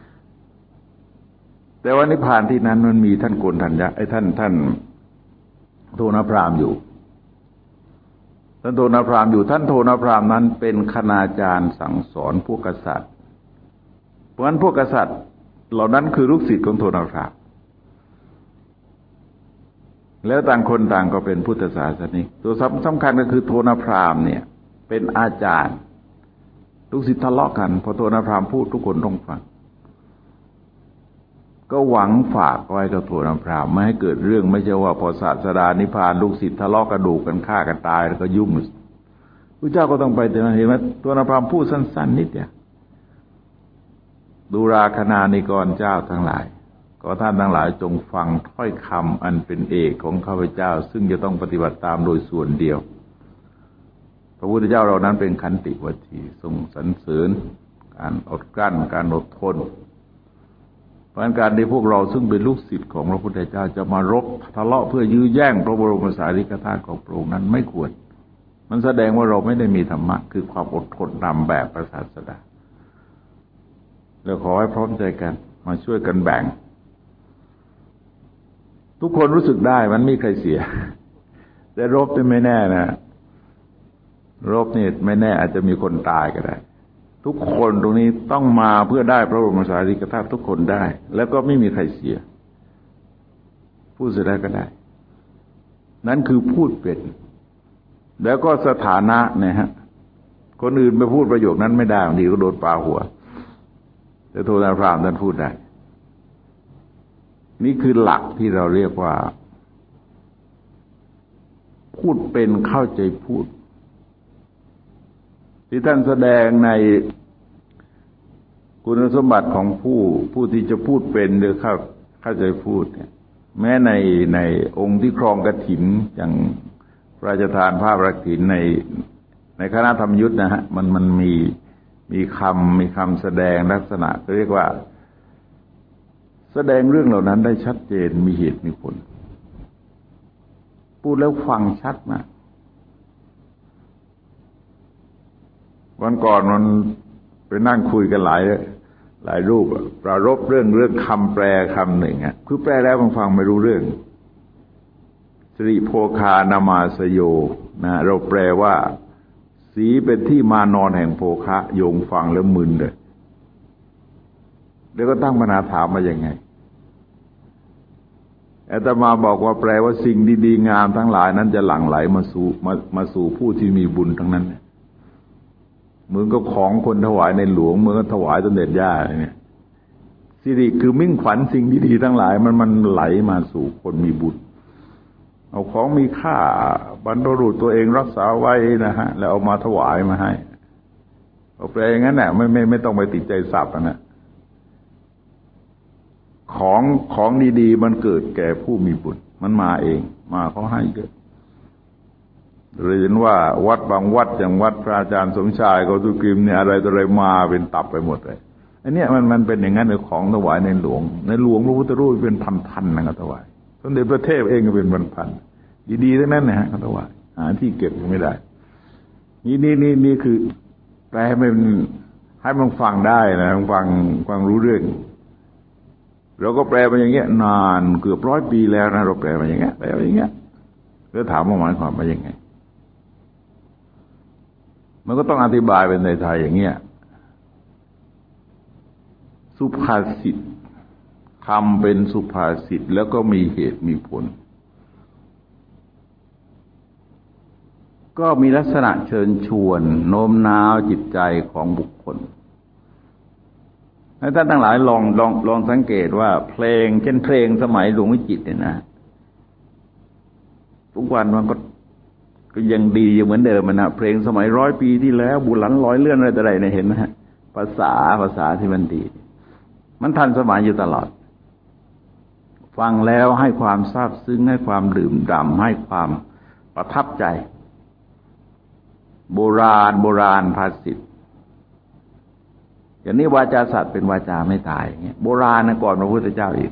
แต่ว่านิพพานที่นั้นมันมีท่านโกณฑัญญะท่านโทนพราหมณ์อยู่ท่านโทนพราหมณ์อยู่ท่านโทนพราหมณ์นั้นเป็นคณาจารย์สั่งสอนพวกกษัตริย์เพราะฉะนั้นพวกกษัตริย์เหล่านั้นคือลูกศิษย์ของโทนพราหมณ์แล้วต่างคนต่างก็เป็นพุทธศาสนิกตัวสำคัญก็คือโทนพราหมณ์เนี่ยเป็นอาจารย์ลูกศิษย์ทะเลาะกันพอโทนพราหมณ์พูดทุกคนต้องฟังก็หวังฝากไว้กับโทนพราหมณ์ไม่ให้เกิดเรื่องไม่ใช่ว่าพอศาสดานิพพานลูกศิษย์ทะเลาะกระดูกกันฆ่ากันตายแล้วก็ยุ่งพระเจ้าก็ต้องไปแต่เห็นไหมโทนพราหมณ์พูดสั้นๆนิดเดียวดูราคณานิกรเจ้าทั้งหลายขอท่านทั้งหลายจงฟังถ้อยคำอันเป็นเอกของข้าพเจ้าซึ่งจะต้องปฏิบัติตามโดยส่วนเดียวพระพุทธเจ้าเรานั้นเป็นขันติวัตถีทรงสรรเสริญการอดกลั้นการอดทนเพราะการที่พวกเราซึ่งเป็นลูกศิษย์ของพระพุทธเจ้าจะมารบทะเลาะเพื่อยื้อแย่งพระบรมสารีริกธาตุของพระองค์นั้นไม่ควรมันแสดงว่าเราไม่ได้มีธรรมะคือความอดทนนำแบบพระศาสดาแล้วขอให้พร้อมใจกันมาช่วยกันแบ่งทุกคนรู้สึกได้มันไม่มีใครเสียแต่รบนี่ไม่แน่นะรบนี่ไม่แน่อาจจะมีคนตายก็ได้ทุกคนตรงนี้ต้องมาเพื่อได้พระบรมสารีริกธาตุทุกคนได้แล้วก็ไม่มีใครเสียพูดเสียได้ก็ได้นั่นคือพูดเป็นแล้วก็สถานะเนี่ยฮะคนอื่นไปพูดประโยคนั้นไม่ได้บางทีก็โดนปาหัวแต่โทนพราหมณ์ท่านพูดได้นี่คือหลักที่เราเรียกว่าพูดเป็นเข้าใจพูดที่ท่านแสดงในคุณสมบัติของผู้ที่จะพูดเป็นหรือเข้าใจพูดเนี่ยแม้ในองค์ที่ครองกฐินอย่างพระราชทานผ้ากฐินในคณะธรรมยุทธนะฮะมันมีคำแสดงลักษณะเรียกว่าแสดงเรื่องเหล่านั้นได้ชัดเจนมีเหตุมีผลพูดแล้วฟังชัดมากวันก่อนมันไปนั่งคุยกันหลายรูปปรารภเรื่องคำแปลคำหนึ่งคือแปลแล้วบางฟังไม่รู้เรื่องสิริโภคานามาสโยนะเราแปลว่าสีเป็นที่มานอนแห่งโภคะโยงฟังแล้วมึนเลยแล้วก็ตั้งปัญหาถามมาอย่างไงอาตมาบอกว่าแปลว่าสิ่งดีๆงามทั้งหลายนั้นจะหลั่งไหลมาสู่ผู้ที่มีบุญทั้งนั้นเหมือนกับของคนถวายในหลวงเหมือนกับถวายสมเด็จย่าเนี่ยสิริคือมิ่งขวัญสิ่งดีๆทั้งหลายมันไหลมาสู่คนมีบุญเอาของมีค่าบรรพบุรุษตัวเองรักษาไว้นะฮะแล้วเอามาถวายมาให้เอาแปลอย่างนั้นแหละไม่ต้องไปติดใจศัพท์นะของดีๆมันเกิดแก่ผู้มีบุญมันมาเองมาเขาให้เกิดเห็นว่าวัดบางวัดอย่างวัดพระอาจารย์สมชายโกตุกริมเนี่ยอะไรต่ออะไรมาเป็นตับไปหมดเลยอันนี้มันเป็นอย่างนั้นในของถวายในหลวงพระพุทธรูปเป็นพันๆนะครับถวายสมเด็จพระเทพเองก็เป็นพันๆดีๆทั้งนั้นนะฮะเขาถวายหาที่เก็บไม่ได้นี่คือแปลให้มันฟังได้นะฟังรู้เรื่องเราก็แปลมาอย่างเงี้ยนานเกือบ100 ปีแล้วนะเราแปลมาอย่างเงี้ยแล้วถามว่าหมายความว่ายังไงมันก็ต้องอธิบายเป็นในไทยอย่างเงี้ยสุภาษิตคำเป็นสุภาษิตแล้วก็มีเหตุมีผลก็มีลักษณะเชิญชวนโน้มน้าวจิตใจของบุคคลให้ท่านทั้งหลายลองสังเกตว่าเพลงเช่นเพลงสมัยหลวงวิจิตรเนี่ยนะทุกวันมันก็ยังดีอยู่เหมือนเดิมนะเพลงสมัย100 ปีที่แล้วบุหลันร้อยเลื่อนอะไรต่ออะไรเนี่ยเห็นไหมฮะภาษาที่มันดีมันทันสมัยอยู่ตลอดฟังแล้วให้ความซาบซึ้งให้ความดื่มด่ำให้ความประทับใจโบราณภาษิตอย่างนี้วาจาสัตว์เป็นวาจาไม่ตายอย่างเงี้ยโบราณนะก่อนพระพุทธเจ้าอีก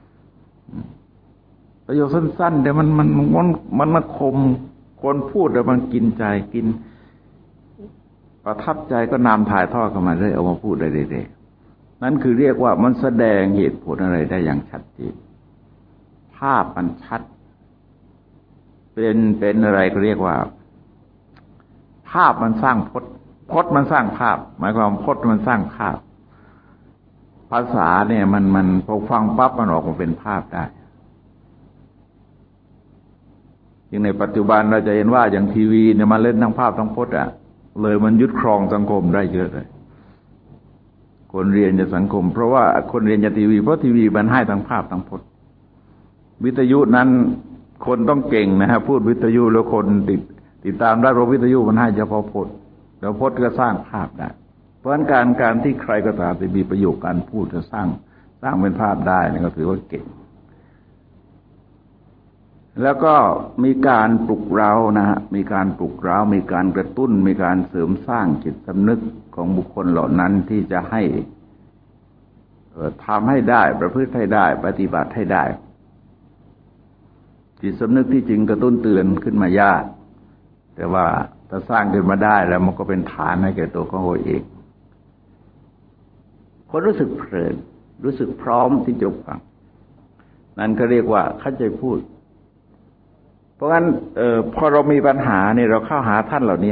ประโยคสั้นๆแต่มันคมคนพูดแต่มันกินใจกินประทับใจก็นำถ่ายทอดกันมาเรื่อยเอามาพูดได้เรื่อยๆนั่นคือเรียกว่ามันแสดงเหตุผลอะไรได้อย่างชัดเจนภาพมันชัดเป็นอะไรก็เรียกว่าภาพมันสร้างพจน์มันสร้างภาพหมายความพจน์มันสร้างภาพภาษาเนี่ยมันพอฟังปั๊บมันออกมาเป็นภาพได้อย่างในปัจจุบันเราจะเห็นว่าอย่างทีวีเนี่ยมาเล่นทั้งภาพทั้งพจน์เลยมันยึดครองสังคมได้เยอะเลยคนเรียนจากสังคมเพราะว่าคนเรียนจากทีวีเพราะทีวีมันให้ทั้งภาพทั้งพจน์วิทยุนั้นคนต้องเก่งนะฮะพูดวิทยุแล้วคนติดตามได้เพราะวิทยุมันให้เฉพาะพจน์แล้วพจน์ก็สร้างภาพได้เพราะฉะนั้นการที่ใครก็ตามที่มีประโยคการพูดจะสร้างเป็นภาพได้นี่ก็ถือว่าเก่งแล้วก็มีการปลุกเร้านะฮะมีการปลุกเร้ามีการกระตุ้นมีการเสริมสร้างจิตสำนึกของบุคคลเหล่านั้นที่จะให้ทำให้ได้ประพฤติให้ได้ปฏิบัติให้ได้จิตสำนึกที่จริงกระตุ้นเตือนขึ้นมายากแต่ว่าถ้าสร้างขึ้นมาได้แล้วมันก็เป็นฐานให้แก่ตัวของเราเองคนรู้สึกเพลินรู้สึกพร้อมที่จะฟังนั่นก็เรียกว่าเข้าใจพูดเพราะงั้นพอเรามีปัญหาเนี่ยเราเข้าหาท่านเหล่านี้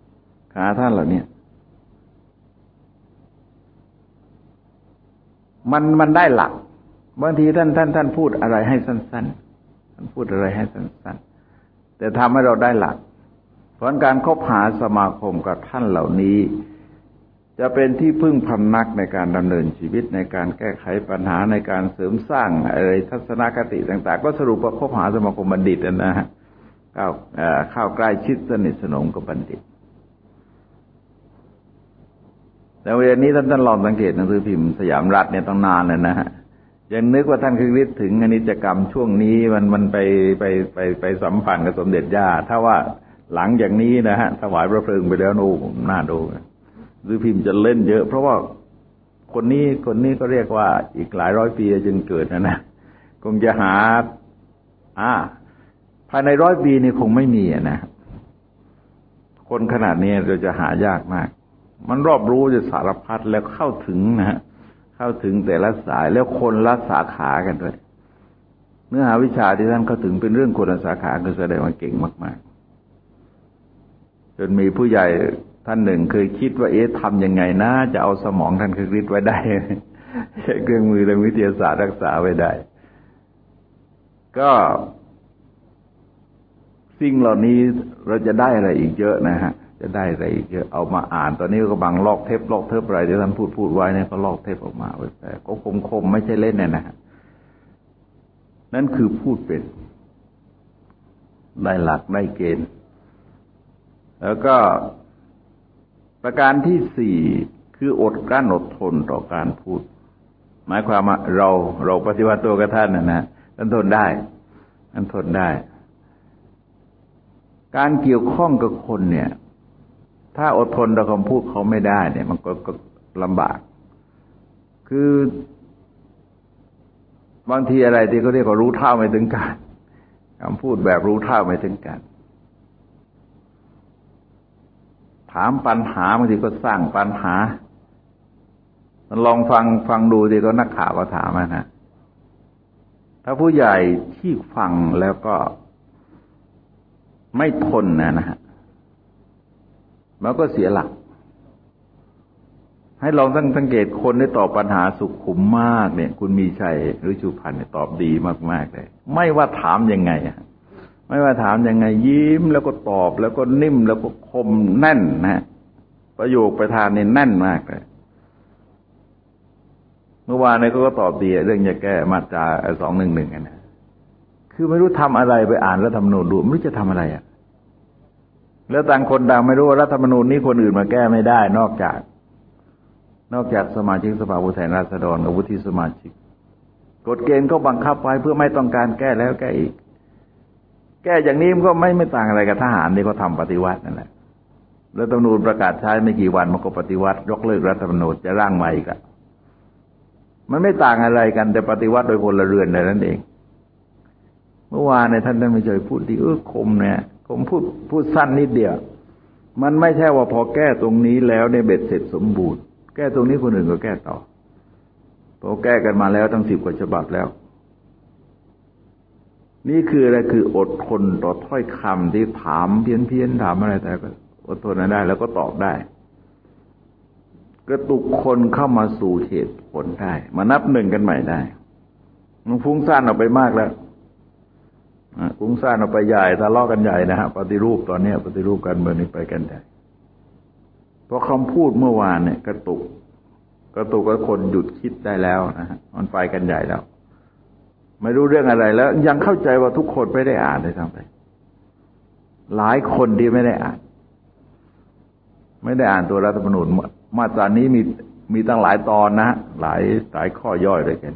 มันได้หลักบางทีท่านพูดอะไรให้สั้นๆท่านพูดอะไรให้สั้นๆแต่ทำให้เราได้หลักเพราะการคบหาสมาคมกับท่านเหล่านี้จะเป็นที่พึ่งพำนักในการดำเนินชีวิตในการแก้ไขปัญหาในการเสริมสร้างอะไรทัศนคติต่างๆก็สรุปว่าคบหาสมาคมบัณฑิตนะฮะเข้าใกล้ชิดสนิทสนมกับบัณฑิตแต่เวลานี้ท่านลองสังเกตหนังสือพิมพ์สยามรัฐเนี่ยต้องนานเลยนะฮะยังนึกว่าท่านคือฤทธิ์ถึงอนิจกรรมช่วงนี้มันไปสัมพันธ์กับสมเด็จย่าถ้าว่าหลังจากนี้นะฮะถวายพระเพลิงไปแล้วโอ้น่าดูหนังสือพิมพ์จะเล่นเยอะเพราะว่าคนนี้ก็เรียกว่าอีกหลายร้อยปีจึงเกิดนะคงจะหาภายใน100 ปีนี่คงไม่มีนะคนขนาดนี้เราจะหายากมากมันรอบรู้จะสารพัดแล้วเข้าถึงนะฮะเข้าถึงแต่ละสายแล้วคนละสาขากันด้วยเนื้อหาวิชาที่ท่านเข้าถึงเป็นเรื่องคนละสาขาก็แสดงว่าเก่งมากๆจนมีผู้ใหญ่ท่านหนึ่งเคยคิดว่าทำยังไงนะจะเอาสมองท่านคึกฤทธิ์ไว้ได้ใช้เครื่องมือทางวิทยาศาสตร์รักษาไว้ได้ก็สิ่งเหล่านี้เราจะได้อะไรอีกเยอะนะฮะจะได้อะไรอีกเยอะเอามาอ่านตอนนี้ก็บังลอกเทปอะไรที่ท่านพูดไว้เนี่ยก็ลอกเทปออกมาไว้แต่ก็คมไม่ใช่เล่นนะฮะนั่นคือพูดเป็นได้หลักได้เกณฑ์แล้วก็ประการที่4คืออดกลั้นอดทนต่อการพูดหมายความว่าเราปฏิบัติตัวกับท่านนะท่านทนได้การเกี่ยวข้องกับคนเนี่ยถ้าอดทนต่อคำพูดเขาไม่ได้เนี่ยมันก็ลำบากคือบางทีอะไรที่เขาเรียกว่ารู้เท่าไม่ถึงการคำพูดแบบรู้เท่าไม่ถึงการถามปัญหาบางทีก็สร้างปัญหาลองฟังดูดิก็นักข่าวก็ถามนะถ้าผู้ใหญ่ที่ฟังแล้วก็ไม่ทนนะฮะมันก็เสียหลักให้ลองสังเกตคนที่ตอบปัญหาสุขุมมากเนี่ยคุณมีชัยหรือชูพันธ์เนี่ยตอบดีมากๆเลยไม่ว่าถามยังไงไม่ว่าถามยังไงยิ้มแล้วก็ตอบแล้วก็นิ่มแล้วก็คมแน่นนะประโยคประธานเนี่ยแน่นมากเลยเมื่อวานเนี่ยเขาก็ตอบดีเรื่องจะแก้มาตรา211นะคือไม่รู้ทำอะไรไปอ่านรัฐธรรมนูญดูไม่รู้จะทำอะไรแล้วต่างคนต่างไม่รู้ว่ารัฐธรรมนูญนี้คนอื่นมาแก้ไม่ได้นอกจากสมาชิกสภาผู้แทนราษฎรกับวุฒิสมาชิกกฎเกณฑ์ก็บังคับไว้เพื่อไม่ต้องการแก้แล้วแก้อีกแก้อย่างนี้มันก็ไม่ต่างอะไรกับทหารที่เขาทำปฏิวัตินั่นแหละรัฐธรรมนูญประกาศใช้ไม่กี่วันมันก็ปฏิวัติยกเลิกรัฐธรรมนูญจะร่างใหม่อีกมันไม่ต่างอะไรกันแต่ปฏิวัติโดยพลเรือนนั่นเองเมื่อวานในท่านไม่เคยพูดที่คมเนี่ยผมพูดสั้นนิดเดียวมันไม่ใช่ว่าพอแก้ตรงนี้แล้วในเบ็ดเสร็จสมบูรณ์แก้ตรงนี้คนอื่นก็แก้ต่อพอแก้กันมาแล้วตั้ง10 กว่าฉบับแล้วนี่คืออะไรคืออดทนต่อถ้อยคำที่ถามเพี้ยนถามอะไรแต่ก็อดทนได้แล้วก็ตอบได้กระตุกคนเข้ามาสู่เหตุผลได้มานับหนึ่งกันใหม่ได้มันฟุ้งซ่านออกไปมากแล้วฟุ้งซ่านออกไปใหญ่ทะเลาะกันใหญ่นะฮะปฏิรูปตอนนี้ปฏิรูปการเมืองนี้ไปกันใหญ่เพราะคำพูดเมื่อวานเนี่ยกระตุกกับคนหยุดคิดได้แล้วนะฮะมันไปกันใหญ่แล้วไม่รู้เรื่องอะไรแล้วยังเข้าใจว่าทุกคนไม่ได้อ่านเลยทั้งไปหลายคนที่ไม่ได้อ่านตัวรัฐธรรมนูญมาตรานี้มีตั้งหลายตอนนะหลายข้อย่อยด้วยกัน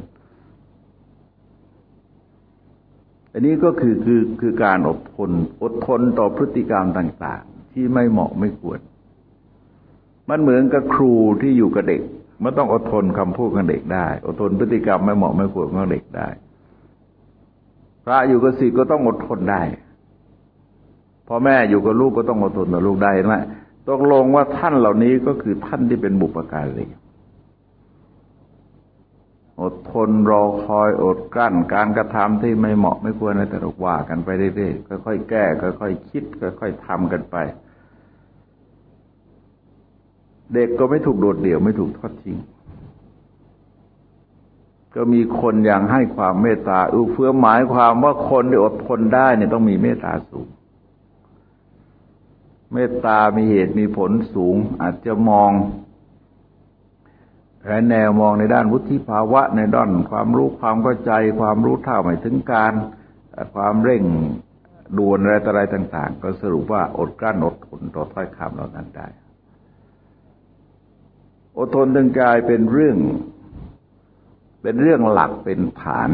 อันนี้ก็คือการอดทนต่อพฤติกรรมต่างๆที่ไม่เหมาะไม่ควรมันเหมือนกับครูที่อยู่กับเด็กมันต้องอดทนคำพูดของเด็กได้อดทนพฤติกรรมไม่เหมาะไม่ควรของเด็กได้พระอยู่กับศิษย์ก็ต้องอดทนได้พ่อแม่อยู่กับลูกก็ต้องอดทนต่อลูกได้นะตกลงว่าท่านเหล่านี้ก็คือท่านที่เป็นบุพการีอดทนรอคอยอดกลั้นการกระทำที่ไม่เหมาะไม่ควรอะไรแต่เราว่ากันไปเรื่อยๆค่อยๆแก้ค่อยๆคิดค่อยๆทำกันไปเด็กก็ไม่ถูกโดดเดี่ยวไม่ถูกทอดทิ้งก็มีคนอย่างให้ความเมตตาเฟื้อหมายความว่าคนที่อดทนได้เนี่ยต้องมีเมตตาสูงเมตตามีเหตุมีผลสูงอาจจะมองแนวมองในด้านวุฒิภาวะในด้านความรู้ความเข้าใจความรู้เท่าไม่ถึงการความเร่งด่วนอะไรต่างๆก็สรุปว่าอดกลั้นอดทนต่อถ้อยคำเหล่านั้นได้อดทนจึงกลายเป็นเรื่องหลักเป็นฐาน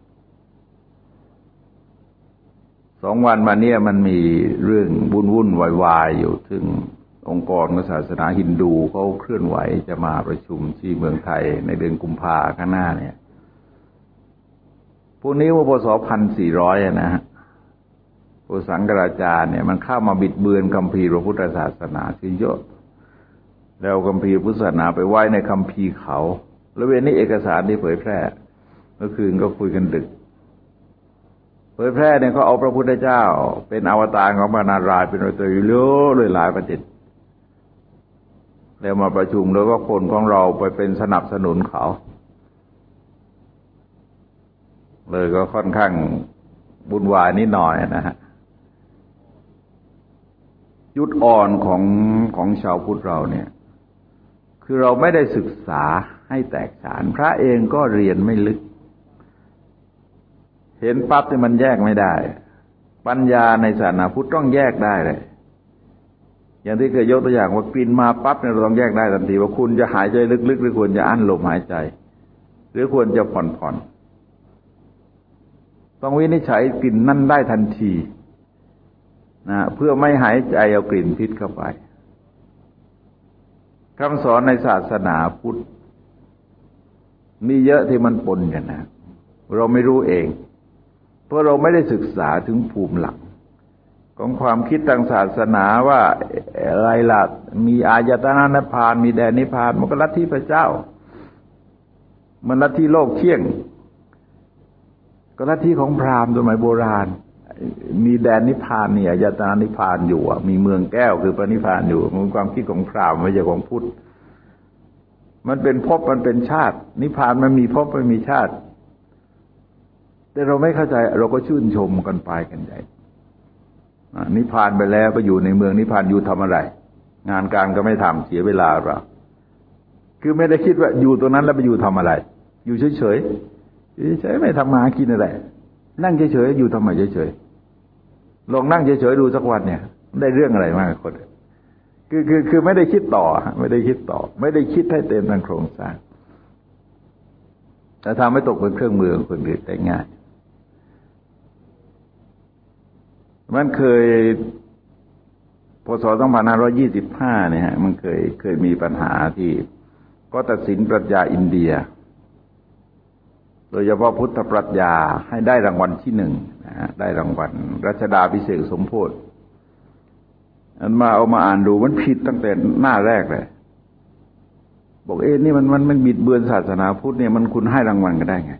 2 วันมาเนี่ยมันมีเรื่องวุ่นวายอยู่ซึ่งองค์กรศาสนาฮินดูเขาเคลื่อนไหวจะมาประชุมที่เมืองไทยในเดือนกุมภาพันธ์ข้างหน้าเนี่ยพวกนี้ว่าพศ1400นะฮะพวกสังฆราชาเนี่ยมันเข้ามาบิดเบือนคัมภีร์พระพุทธศาสนาที่เยอะแล้วคัมภีร์พุทธศาสนาไปไว้ในคัมภีร์เขาแล้วเวลานี้เอกสารที่เผยแพร่เมื่อคืนก็คุยกันดึกเผยแพร่เนี่ยเขาเอาพระพุทธเจ้าเป็นอวตารของพระนารายณ์เป็นตัวอยู่เยอะเลยหลายประเด็นแล้วมาประชุมแล้วก็คนของเราไปเป็นสนับสนุนเขาเลยก็ค่อนข้างวุ่นวายนิดหน่อยนะฮะจุดอ่อนของชาวพุทธเราเนี่ยคือเราไม่ได้ศึกษาให้แตกฉานพระเองก็เรียนไม่ลึกเห็นปั๊บที่มันแยกไม่ได้ปัญญาในศาสนาพุทธต้องแยกได้เลยอย่างที่เคยยกตัวอย่างว่ากลิ่นมาปั๊บเนี่ยเราต้องแยกได้ทันทีว่าคุณจะหายใจลึกๆหรือควรจะอั้นลมหายใจหรือควรจะผ่อนต้องวินิจฉัยกลิ่นนั่นได้ทันทีนะเพื่อไม่หายใจเอากลิ่นพิษเข้าไปคำสอนในศาสนาพุทธมีเยอะที่มันปนกันนะเราไม่รู้เองเพราะเราไม่ได้ศึกษาถึงภูมิหลักของความคิดทางศาสนาว่าอะไรล่ะมีอายตนะนิพพานมีแดนนิพพานมันก็ลัทธิพระเจ้ามันลัทธิโลกเที่ยงก็ลัทธิของพราหมณ์สมัยโบราณมีแดนนิพพานเนี่ยอายตนะนิพพานอยู่มีเมืองแก้วคือพระนิพพานอยู่มันความคิดของพราหมณ์ไม่ใช่ของพุทธมันเป็นภพมันเป็นชาตินิพพานมันมีภพไม่มีชาติแต่เราไม่เข้าใจเราก็ชื่นชมกันไปกันใหญ่นิพพานไปแล้วไปอยู่ในเมืองนิพพานอยู่ทำอะไรงานการก็ไม่ทำเสียเวลาเราคือไม่ได้คิดว่าอยู่ตรงนั้นแล้วไปอยู่ทำอะไรอยู่เฉยๆเฉยๆไม่ทำมาหากินอะไรนั่งเฉยๆอยู่ทำไมเฉยๆลองนั่งเฉยๆดูสักวันเนี่ยได้เรื่องอะไรมากคนคือไม่ได้คิดต่อไม่ได้คิดต่อไม่ได้คิดให้เต็มทางโครงสร้างแต่ทำให้ตกเป็นเครื่องมือของคนอื่นได้ง่ายมันเคยพ.ศ. 2525เนี่ยฮะมันเคยมีปัญหาที่ก็ตัดสินปรัชญาอินเดียโดยเฉพาะพุทธปรัชญาให้ได้รางวัลที่1นะฮะได้รางวัลรัชดาภิเษกสมโภชอันมาเอามาอ่านดูมันผิดตั้งแต่หน้าแรกเลยบอกนี่มันบิดเบือนศาสนาพุทธเนี่ยมันคุณให้รางวัลกันได้ไง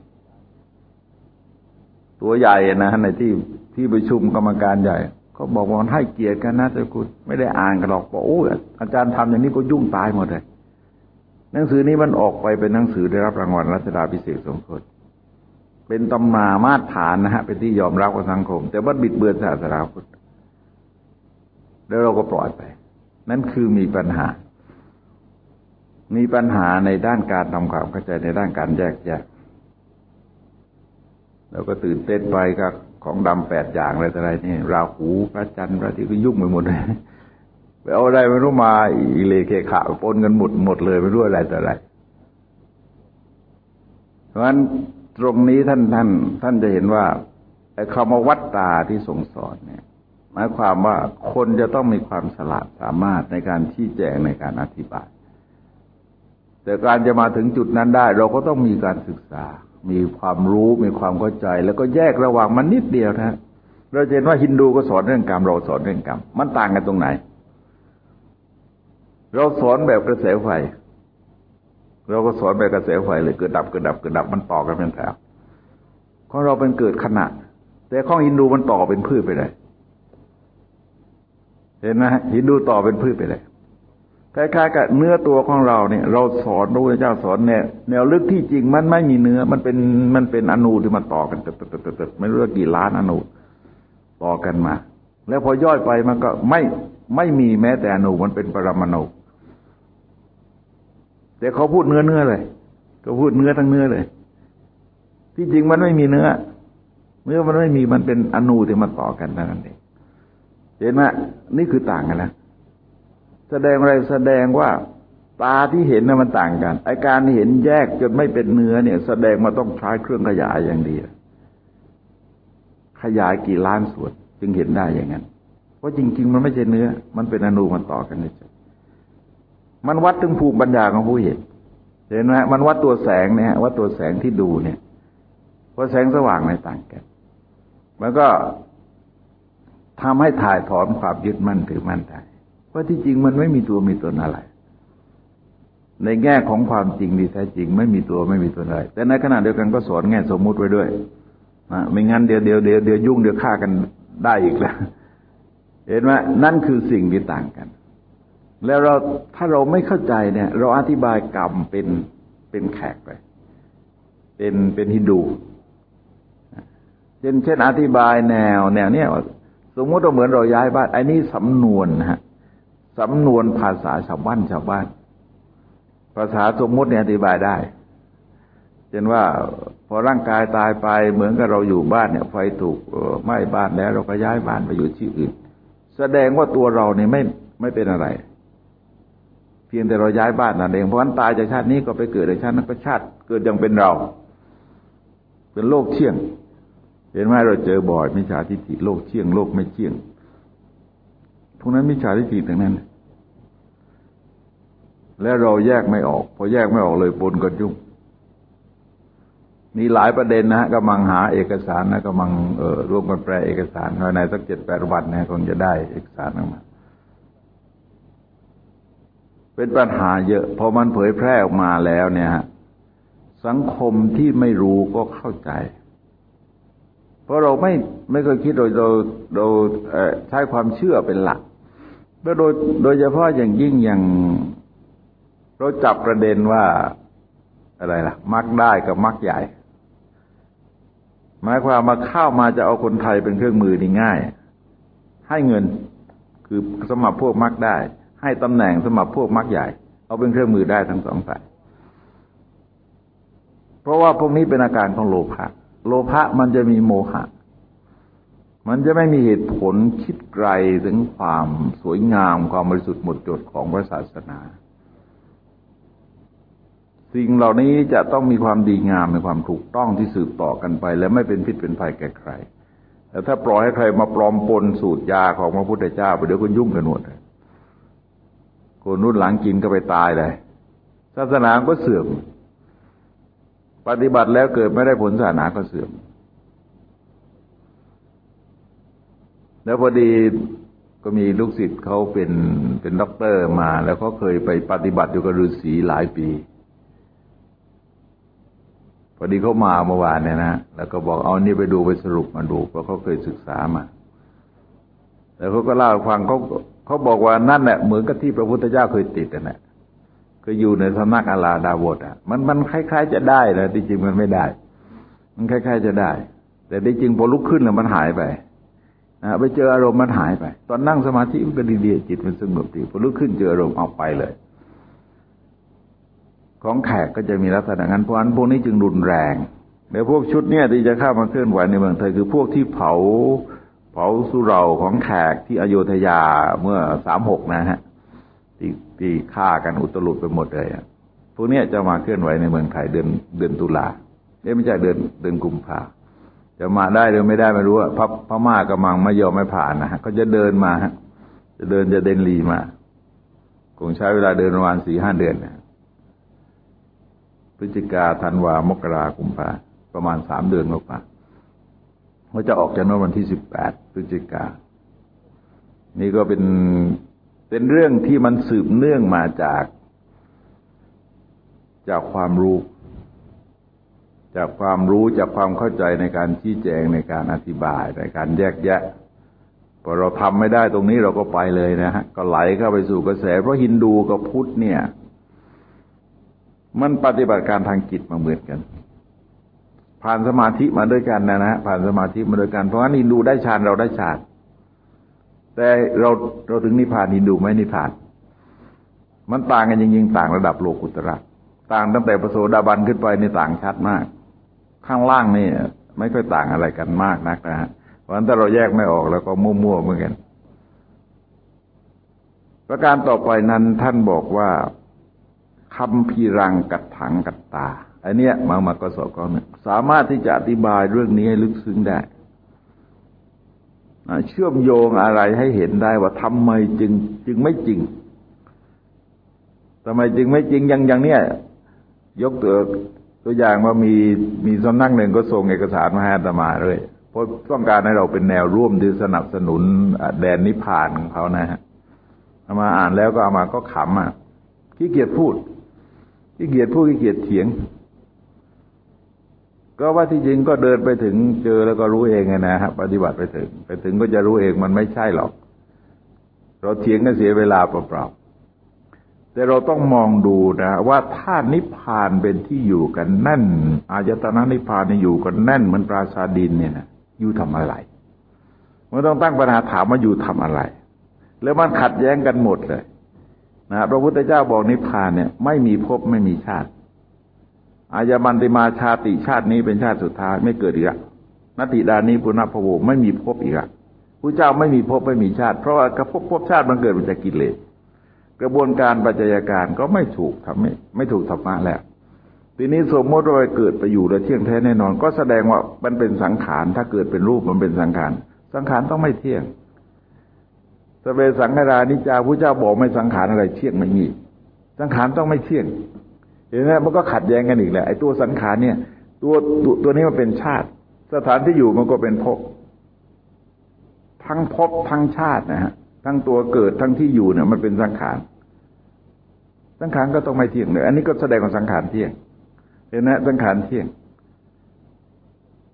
ตัวใหญ่นะในที่ประชุมกรรมการใหญ่เขาบอกว่าให้เกียรติกันนะแต่คุณไม่ได้อ่านกันหรอกบอกอาจารย์ทำอย่างนี้ก็ยุ่งตายหมดเลยหนังสือนี้มันออกไปเป็นหนังสือได้รับรางวัลรัชดาภิเษกสมโภชเป็นตำรามาตรฐานนะฮะเป็นที่ยอมรับของสังคมแต่ว่าบิดเบือนศาสนาพุทธแล้วเราก็ปล่อยไปนั่นคือมีปัญหาในด้านการทำความเข้าใจในด้านการแยกแยะเราก็ตื่นเต้นไปกับของดำ8อย่างอะไรนี่ราหูพระจันทร์พระอาทิตย์ก็ยุ่งไปหมดเลยไปเอาอะไรไม่รู้มาอิเลเคขะปนกันหมดเลยไม่รู้อะไรแต่อะไรเพราะฉะนั้นตรงนี้ท่านจะเห็นว่าไอ้คำว่าวัตตาที่ทรงสอนเนี่ยหมายความว่าคนจะต้องมีความฉลาดสามารถในการชี้แจงในการอธิบายแต่การจะมาถึงจุดนั้นได้เราก็ต้องมีการศึกษามีความรู้มีความเข้าใจแล้วก็แยกระหว่างมันนิดเดียวนะเราเห็นว่าฮินดูก็สอนเรื่องกรรมเราสอนเรื่องกรรมมันต่างกันตรงไหนเราสอนแบบกระแสไฟเราก็สอนแบบกระแสไฟเลยเกิดดับเกิดดับเกิดดับมันต่อกันเป็นแถวของเราเป็นเกิดขณะแต่ของฮินดูมันต่อเป็นพืชไปเลยเห็นไหมฮินดูต่อเป็นพืชไปเลยคล้ายๆกับเนื้อตัวของเราเนี่ยเราสอนพระพุทธเจ้าสอนแนวลึกที่จริงมันไม่มีเนื้อมันเป็นอนูที่มันต่อกันไม่รู้ว่ากี่ล้านอนูต่อกันมาแล้วพอย่อยไปมันก็ไม่มีแม้แต่อนูมันเป็นปรมาณูแต่เขาพูดเนื้อเลยเขาพูดเนื้อทั้งเนื้อเลยที่จริงมันไม่มีเนื้อมันไม่มีมันเป็นอนูที่มันต่อกันนั่นเองเห็นไหมนี่คือต่างกันแล้วแสดงอะไรแสดงว่าตาที่เห็นน่ะมันต่างกันไอ้การเห็นแยกจนไม่เป็นเนื้อเนี่ยแสดงมาต้องใช้เครื่องขยายอย่างดีขยายกี่ล้านส่วนจึงเห็นได้อย่างนั้นเพราะจริงๆมันไม่ใช่เนื้อมันเป็นอนูมันต่อกันเฉยมันวัดถึงภูมิปัญญาของผู้เห็นเห็นไหมมันวัดตัวแสงเนี่ยวัดตัวแสงที่ดูเนี่ยเพราะแสงสว่างในต่างกันมันก็ทำให้ถ่ายถอนความยึดมั่นถือมั่นได้เพราะที่จริงมันไม่มีตัวมีตนอะไรในแง่ของความจริงที่แท้จริงไม่มีตัวไม่มีตนอะไรแต่ในขณะเดียวกันก็สอนแง่สมมุติไว้ด้วยไม่งั้นเดี๋ยวยุ่งเดี๋ยวฆ่ากันได้อีกแล้วเห็นไหมนั่นคือสิ่งที่ต่างกันแล้วถ้าเราไม่เข้าใจเนี่ยเราอธิบายกรรมเป็นแขกไปเป็นฮินดูเช่นอธิบายแนวเนี่ยสมมติว่าเหมือนเราย้ายบ้านไอ้นี่สำนวนนะฮะสำนวนภาษาชาวบ้านภาษาสมมติเนี่ยอธิบายได้เช่นว่าพอร่างกายตายไปเหมือนกับเราอยู่บ้านเนี่ยไฟถูกไหม้บ้านแล้วเราก็ย้ายบ้านไปอยู่ที่อื่นแสดงว่าตัวเราเนี่ยไม่เป็นอะไรเพียงแต่เราย้ายบ้านนั่นเองเพราะฉะนั้นตายจากชาตินี้ก็ไปเกิดในชาตินั้นก็ชาติเกิดยังเป็นเราเป็นโลกเที่ยงเห็นไหมเราเจอบ่อยมิจฉาทิฏฐิโลกเที่ยงโลกไม่เที่ยงพวกนั้นมิจฉาทิฏฐิทั้งนั้นแล้วเราแยกไม่ออกพอแยกไม่ออกเลยปนกันยุ่งมีหลายประเด็นนะฮะกำลังหาเอกสารนะกำลังร่วมกันแปลเอกสารภายในสัก7-8 วันนะคงจะได้เอกสารออกมาเป็นปัญหาเยอะพอมันเผยแพร่ออกมาแล้วเนี่ยสังคมที่ไม่รู้ก็เข้าใจเพราะเราไม่เคยคิดโดยใช้ความเชื่อเป็นหลักแล้วโดยเฉพาะอย่างยิ่งอย่างเราจับประเด็นว่าอะไรล่ะมักได้กับมักใหญ่หมายความมาเข้ามาจะเอาคนไทยเป็นเครื่องมือนี่ง่ายให้เงินคือสมัครพวกมักได้ให้ตำแหน่งสมัครพวกมักใหญ่เอาเป็นเครื่องมือได้ทั้งสองฝ่ายเพราะว่าพวกนี้เป็นอาการของโลภะโลภะมันจะมีโมหะมันจะไม่มีเหตุผลคิดไกลถึงความสวยงามความบริสุทธิ์หมดจดของพระศาสนาสิ่งเหล่านี้จะต้องมีความดีงามมีความถูกต้องที่สืบต่อกันไปและไม่เป็นพิษเป็นภัยแก่ใครแต่ถ้าปล่อยให้ใครมาปลอมปนสูตรยาของพระพุทธเจ้าไปเดี๋ยวคนยุ่งกันหมดคนรุ่นหลังกินก็ไปตายเลยศาสนาก็เสื่อมปฏิบัติแล้วเกิดไม่ได้ผลศาสนาก็เสื่อมแล้วพอดีก็มีลูกศิษย์เขาเป็นด็อกเตอร์มาแล้วเขาเคยไปปฏิบัติอยู่กับฤาษีหลายปีพอดีเขามาเมื่อวานเนี่ยนะแล้วก็บอกเอานี่ไปดูไปสรุปมาดูเพราะเขาเคยศึกษามาแล้วเขาก็เล่าให้ฟังเขาบอกว่านั่นแหละเหมือนกับที่พระพุทธเจ้าเคยติดน่ะก็อยู่ในสำนักอาลาดาบทมันคล้ายๆจะได้นะที่จริงมันไม่ได้มันคล้ายๆจะได้แต่ที่จริงพอลุกขึ้นแล้วมันหายไปไปเจออารมณ์มันหายไปตอนนั่งสมาธิมันก็ดีๆจิตมันสงบดีพอลุกขึ้นเจออารมณ์เอาไปเลยของแขกก็จะมีลักษณะนั้นเพราะฉะนั้นพวกนี้จึงรุนแรงเดี๋ยวพวกชุดเนี่ยที่จะเข้ามาเคลื่อนไหวในเมืองไทยคือพวกที่เผาสุเหร่าของแขกที่อโยธยาเมื่อ36นะฮะที่ฆ่ากันอุตลุดไปหมดเลยพวกนี้จะมาเคลื่อนไหวในเมืองไทยเดือนตุลาไม่ใช่เดือนกุมภาจะมาได้หรือไม่ได้ไม่รู้อะพม่ากำลังไม่ยอมไม่ผ่านนะฮะก็จะเดินมาฮะจะเดินลีมาคงใช้เวลาเดินประมาณ 4-5 เดือนนะพฤศจิกาธันวามกรากุมภาประมาณ3 เดือนกว่าเขาจะออกจากโน่นวันที่18 พฤศจิกานี่ก็เป็นเรื่องที่มันสืบเนื่องมาจากความรู้จากความเข้าใจในการชี้แจงในการอธิบายในการแยกแยะพอเราทำไม่ได้ตรงนี้เราก็ไปเลยนะฮะก็ไหลเข้าไปสู่กระแสเพราะฮินดูกับพุทธเนี่ยมันปฏิบัติการทางจิตมาเหมือนกันผ่านสมาธิมาด้วยกันนะฮะผ่านสมาธิมาด้วยกันเพราะงั้นฮินดูได้ฌานเราได้ฌานแต่เราถึงนิพพานฮินดูไม่นิพพานมันต่างกันจริงๆต่างระดับโลกุตระต่างตั้งแต่พระโสดาบันขึ้นไปในต่างชัดมากข้างล่างนี่ไม่ค่อยต่างอะไรกันมากนักนะฮะเพราะฉะนั้นถ้าเราแยกไม่ออกแล้วก็มั่วๆเหมือนกันประการต่อไปนั้นท่านบอกว่าคัมภีรังกัตถังกัตตาอันเนี้ยมาก็สอบข้อหนึ่งสามารถที่จะอธิบายเรื่องนี้ให้ลึกซึ้งได้เชื่อมโยงอะไรให้เห็นได้ว่าทำไมจึงไม่จริงทำไมจึงไม่จริงอย่างเนี้ยยกตัวอย่างว่ามีสำนักหนึ่งก็ส่งเอกสารมาให้อาตมาเลยเพราะต้องการให้เราเป็นแนวร่วมที่สนับสนุนแดนนิพพานของเขานะฮะอามาอ่านแล้วก็อามาก็ขำขี้เกียจพูดขี้เกียจเถียงก็ว่าที่จริงก็เดินไปถึงเจอแล้วก็รู้เองไงนะฮะปฏิบัติไปถึงก็จะรู้เองมันไม่ใช่หรอกเราเถียงกันเสียเวลาเปล่าๆแต่เราต้องมองดูนะว่าถ้านิพพานเป็นที่อยู่กันแน่นอายตนะนิพพานอยู่กันแน่นเหมือนปราสาทดินเนี่ยนะอยู่ทำอะไรมันต้องตั้งปัญหาถามว่าอยู่ทำอะไรแล้วมันขัดแย้งกันหมดเลยนะพระพุทธเจ้าบอกนิพพานเนี่ยไม่มีภพไม่มีชาติอายมันติมาชาติชาตินี้เป็นชาติสุดท้ายไม่เกิดอีกแล้วนัตถิดานิปุณพโวไม่มีภพอีกแล้วพระเจ้าไม่มีภพไม่มีชาติเพราะว่ากระภพชาติมันเกิดมาจากกิเลสกระบวนการปัจจัยการก็ไม่ถูกไม่ถูกธรรมะแล้วทีนี้สมมติว่าเกิดไปอยู่แล้วเที่ยงแท้แน่นอนก็แสดงว่ามันเป็นสังขารถ้าเกิดเป็นรูปมันเป็นสังขารต้องไม่เที่ยงสเวสังขารานิจจาพระเจ้าบอกไม่สังขารอะไรเที่ยงไม่มีสังขารต้องไม่เที่ยงเห็นไหมมันก็ขัดแย้งกันอีกแหละไอ้ตัวสังขารเนี่ยตัวนี้มันเป็นชาติสถานที่อยู่มันก็เป็นภพทั้งภพทั้งชาตินะฮะทั้งตัวเกิดทั้งที่อยู่เนี่ยมันเป็นสังขารก็ต้องไม่เที่ยงเลยอันนี้ก็แสดงว่าสังขารเที่ยงเห็นไหมสังขารเที่ยง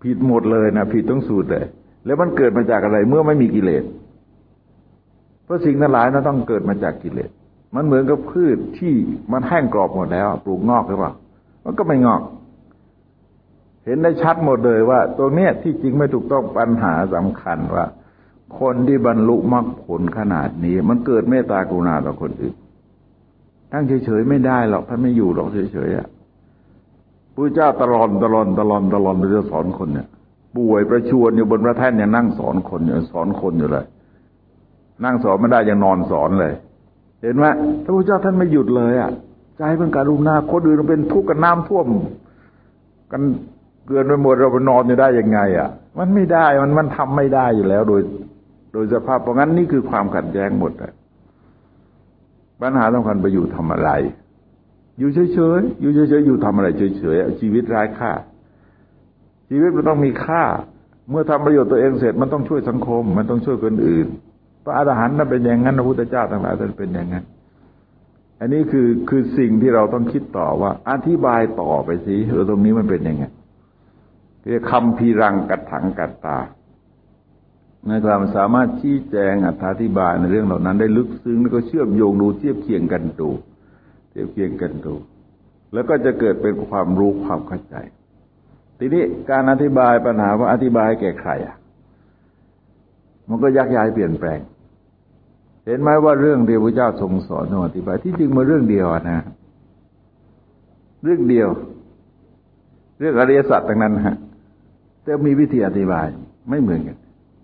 ผิดหมดเลยนะผิดทั้งสูตรเลยแล้วมันเกิดมาจากอะไรเมื่อไม่มีกิเลสเพราะสิ่งทั้งหลายนั้นต้องเกิดมาจากกิเลสมันเหมือนกับพืชที่มันแห้งกรอบหมดแล้วปลูกงอกหรือเปล่ามันก็ไม่งอกเห็นได้ชัดหมดเลยว่าตรงเนี้ยที่จริงไม่ถูกต้องปัญหาสำคัญว่าคนที่บรรลุมรรคผลขนาดนี้มันเกิดเมตตากรุณาต่อคนอื่นตั้งเฉยๆไม่ได้หรอกท่านไม่อยู่หรอกเฉยๆอ่ะพระเจ้าตลอดไปจะสอนคนเนี่ยป่วยประชวรอยู่บนพระแท่นยังนั่งสอนคนอยู่เลยนั่งสอนไม่ได้ยังนอนสอนเลยเห็นไหมพระพุทธเจ้าท่านไม่หยุดเลยอ่ะใจเป็นกรุณาคนอื่นเป็นทุกข์กับน้ำท่วมกันเกินไปหมดเราไปนอนอยู่ได้ยังไงอ่ะมันไม่ได้มันทำไม่ได้อยู่แล้วโดยสภาพเพราะงั้นนี่คือความขัดแย้งหมดเลยปัญหาสำคัญไปอยู่ทำอะไรอยู่เฉยๆอยู่ทำอะไรเฉยๆชีวิตไร้ค่าชีวิตมันต้องมีค่าเมื่อทำประโยชน์ตัวเองเสร็จมันต้องช่วยสังคมมันต้องช่วยคนอื่นพระอรหันต์นั้นเป็นอย่างนั้นพระพุทธเจ้าทั้งหลายท่านเป็นอย่างนั้นอันนี้คือสิ่งที่เราต้องคิดต่อว่าอธิบายต่อไปสิตรงนี้มันเป็นยังไงเรียกคำพีรังกัตถังกัตตาในความสามารถชี้แจงอธิบายในเรื่องเหล่านั้นได้ลึกซึ้งแล้วก็เชื่อมโยงดูเทียบเคียงกันดูแล้วก็จะเกิดเป็นความรู้ความเข้าใจทีนี้การอธิบายปัญหาว่าอธิบายแก่ใครมันก็ยักย้ายเปลี่ยนแปลงเห็นไหมว่าเรื่องที่พระเจ้าทรงสอนทรงอธิบายที่จริงมันเรื่องเดียวนะเรื่องเดียวเรื่องอริยสัจทั้งนั้นฮะแต่มีวิธีอธิบายไม่เหมือนกัน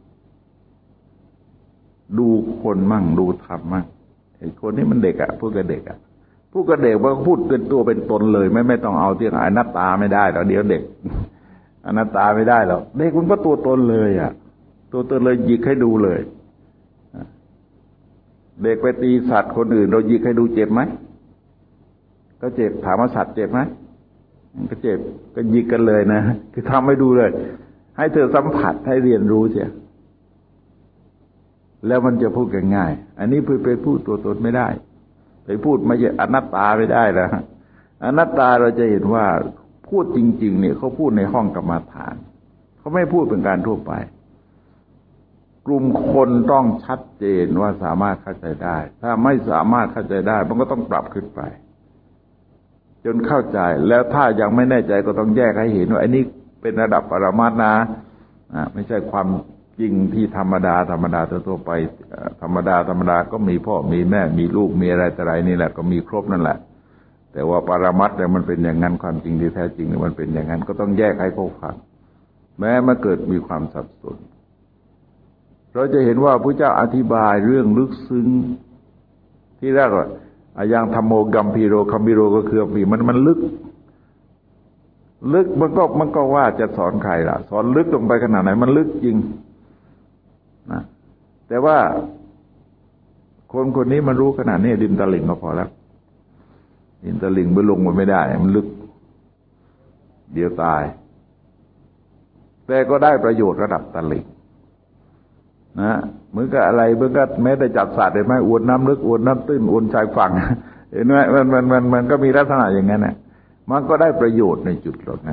ดูคนมั่งดูธรรมมั่งไอ้คนนี้มันเด็กพูดกับเด็กพูดกับเด็กมันพูดเป็นตัวเป็นตนเลยไม่ต้องเอาที่อนัตตาไม่ได้หรอกเดี๋ยวเด็กอนัตตาไม่ได้หรอกเด็กมันก็ตัวตนเลยตัวตนเลยหยิกให้ดูเลยเด็กไปตีสัตว์คนอื่นเราหยิกให้ดูเจ็บไหมก็เจ็บถามว่าสัตว์เจ็บไหมก็เจ็บก็หยิกกันเลยนะคือทำให้ดูเลยให้เธอสัมผัสให้เรียนรู้เสียแล้วมันจะพูดกันง่ายอันนี้ไปพูดตัวตนไม่ได้ไปพูดไม่ใช่อนัตตาไม่ได้นะอนัตตาเราจะเห็นว่าพูดจริงๆเนี่ยเขาพูดในห้องกรรมฐานเขาไม่พูดเป็นการทั่วไปกลุ่มคนต้องชัดเจนว่าสามารถเข้าใจได้ถ้าไม่สามารถเข้าใจได้มันก็ต้องปรับขึ้นไปจนเข้าใจแล้วถ้ายังไม่แน่ใจก็ต้องแยกให้เห็นว่าอันนี้เป็นระดับปรมัตถ์นะไม่ใช่ความจริงที่ธรรมดาทั่วไปธรรมดาก็มีพ่อมีแม่มีลูกมีอะไรแต่ไรนี่แหละก็มีครบนั่นแหละแต่ว่าปรมัตถ์เนี่ยมันเป็นอย่างนั้นความจริงที่แท้จริงเนี่ยมันเป็นอย่างนั้นก็ต้องแยกให้เขาฟังแม้มาเกิดมีความสับสนเราจะเห็นว่าพระเจ้าอธิบายเรื่องลึกซึ้งที่แรกว่าอย่างธรรมโมกัมพีโรคัมพีโรก็คือมันลึกมันก็ว่าจะสอนใครล่ะสอนลึกลงไปขนาดไหนมันลึกจริงนะแต่ว่าคนนี้มันรู้ขนาดนี้ดินตะลิ่งก็พอแล้วดินตะลิ่งไปลงมันไม่ได้มันลึกเดี๋ยวตายแต่ก็ได้ประโยชน์ระดับตะลิ่งนะเหมือนกับอะไรเหมือนกับแม้แต่จับสัตว์เห็นไหมอวนน้ำลึกอวนน้ำตื้นอวนชายฝั่งเห็นไหมมันก็มีลักษณะอย่างนั้นน่ะมันก็ได้ประโยชน์ในจุดเหล่านั้น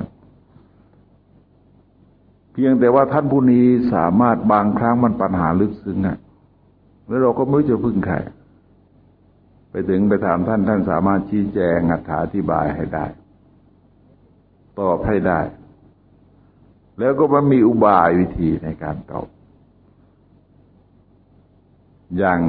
เพียงแต่ว่าท่านผู้นี้สามารถบางครั้งมันปัญหาลึกซึ้งแล้วเราก็ไม่รู้จะพึ่งใครไปถามท่านสามารถชี้แจงอธิบายให้ได้ตอบให้ได้แล้วก็มันมีอุบายวิธีในการตอบอย่าง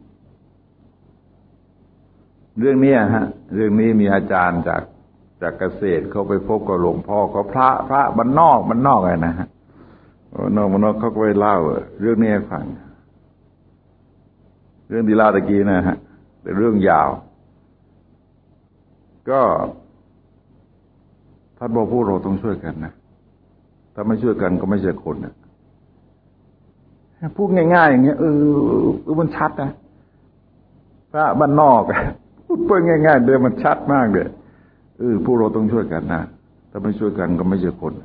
เรื่องนี้เรื่องนี้มีอาจารย์จากเกษตรเขาไปพบกับหลวงพ่อเขาพระบ้านนอกอะไรนะฮะนอกเขาก็ไปเล่าเรื่องนี้ให้ฟังเรื่องที่เล่าตะกี้นะฮะแต่เรื่องยาวก็ท่านบอกพวกเราต้องช่วยกันนะถ้าไม่ช่วยกันก็ไม่ใช่คนนะพูดง่ายๆอย่างเงี้ยมันชัดนะพระบ้านนอกพูดง่ายๆเดี๋ยวมันชัดมากเลยพวกเราต้องช่วยกันนะถ้าไม่ช่วยกันก็ไม่ใช่คน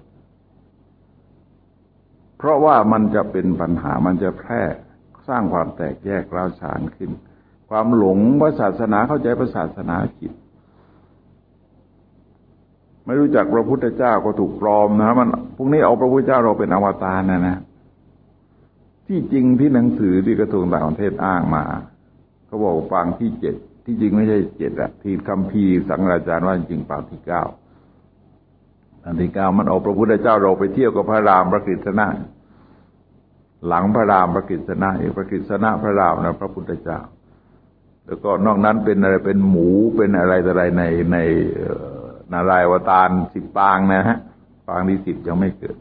เพราะว่ามันจะเป็นปัญหามันจะแพร่สร้างความแตกแยกร้าวฉานขึ้นความหลงว่าศาสนาเข้าใจว่าศาสนาผิดไม่รู้จักพระพุทธเจ้าก็ถูกปลอมนะมันพวกนี้เอาพระพุทธเจ้าเราเป็นอวตารนะที่จริงที่หนังสือที่กระทรวงต่างประเทศอ้างมาเขาบอกปางที่7ที่จริงไม่ใช่7อะที่คัมภีร์สังฆราชาว่าจริงปางที่9อันที่9มันเอาพระพุทธเจ้าเราไปเที่ยวกับพระรามพระกฤษณะหลังพระรามพระกฤษณะพระกฤษณะพระรามนะพระพุทธเจ้าแล้วก็นอกนั้นเป็นอะไรเป็นหมูเป็นอะไรต่ออะไรในนารายณ์อวตาร10ปางนะฮะปางที่10ยังไม่เกิด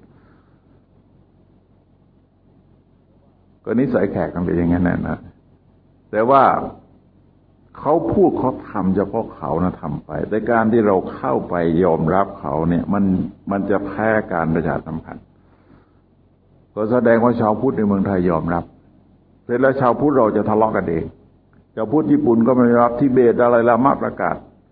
ก็นิสัยแขกกันเป็นอย่างนั้นนะแต่ว่าเขาพูดเขาทำเฉพาะเขานะทำไปแต่การที่เราเข้าไปยอมรับเขาเนี่ยมันจะแพ้การประชาสัมพันธ์ก็แสดงว่าชาวพุทธในเมืองไทยยอมรับเสร็จแล้วชาวพุทธเราจะทะเลาะกันเองชาวพุทธญี่ปุ่นก็ไม่รับทิเบตอะไรละมาประกาศ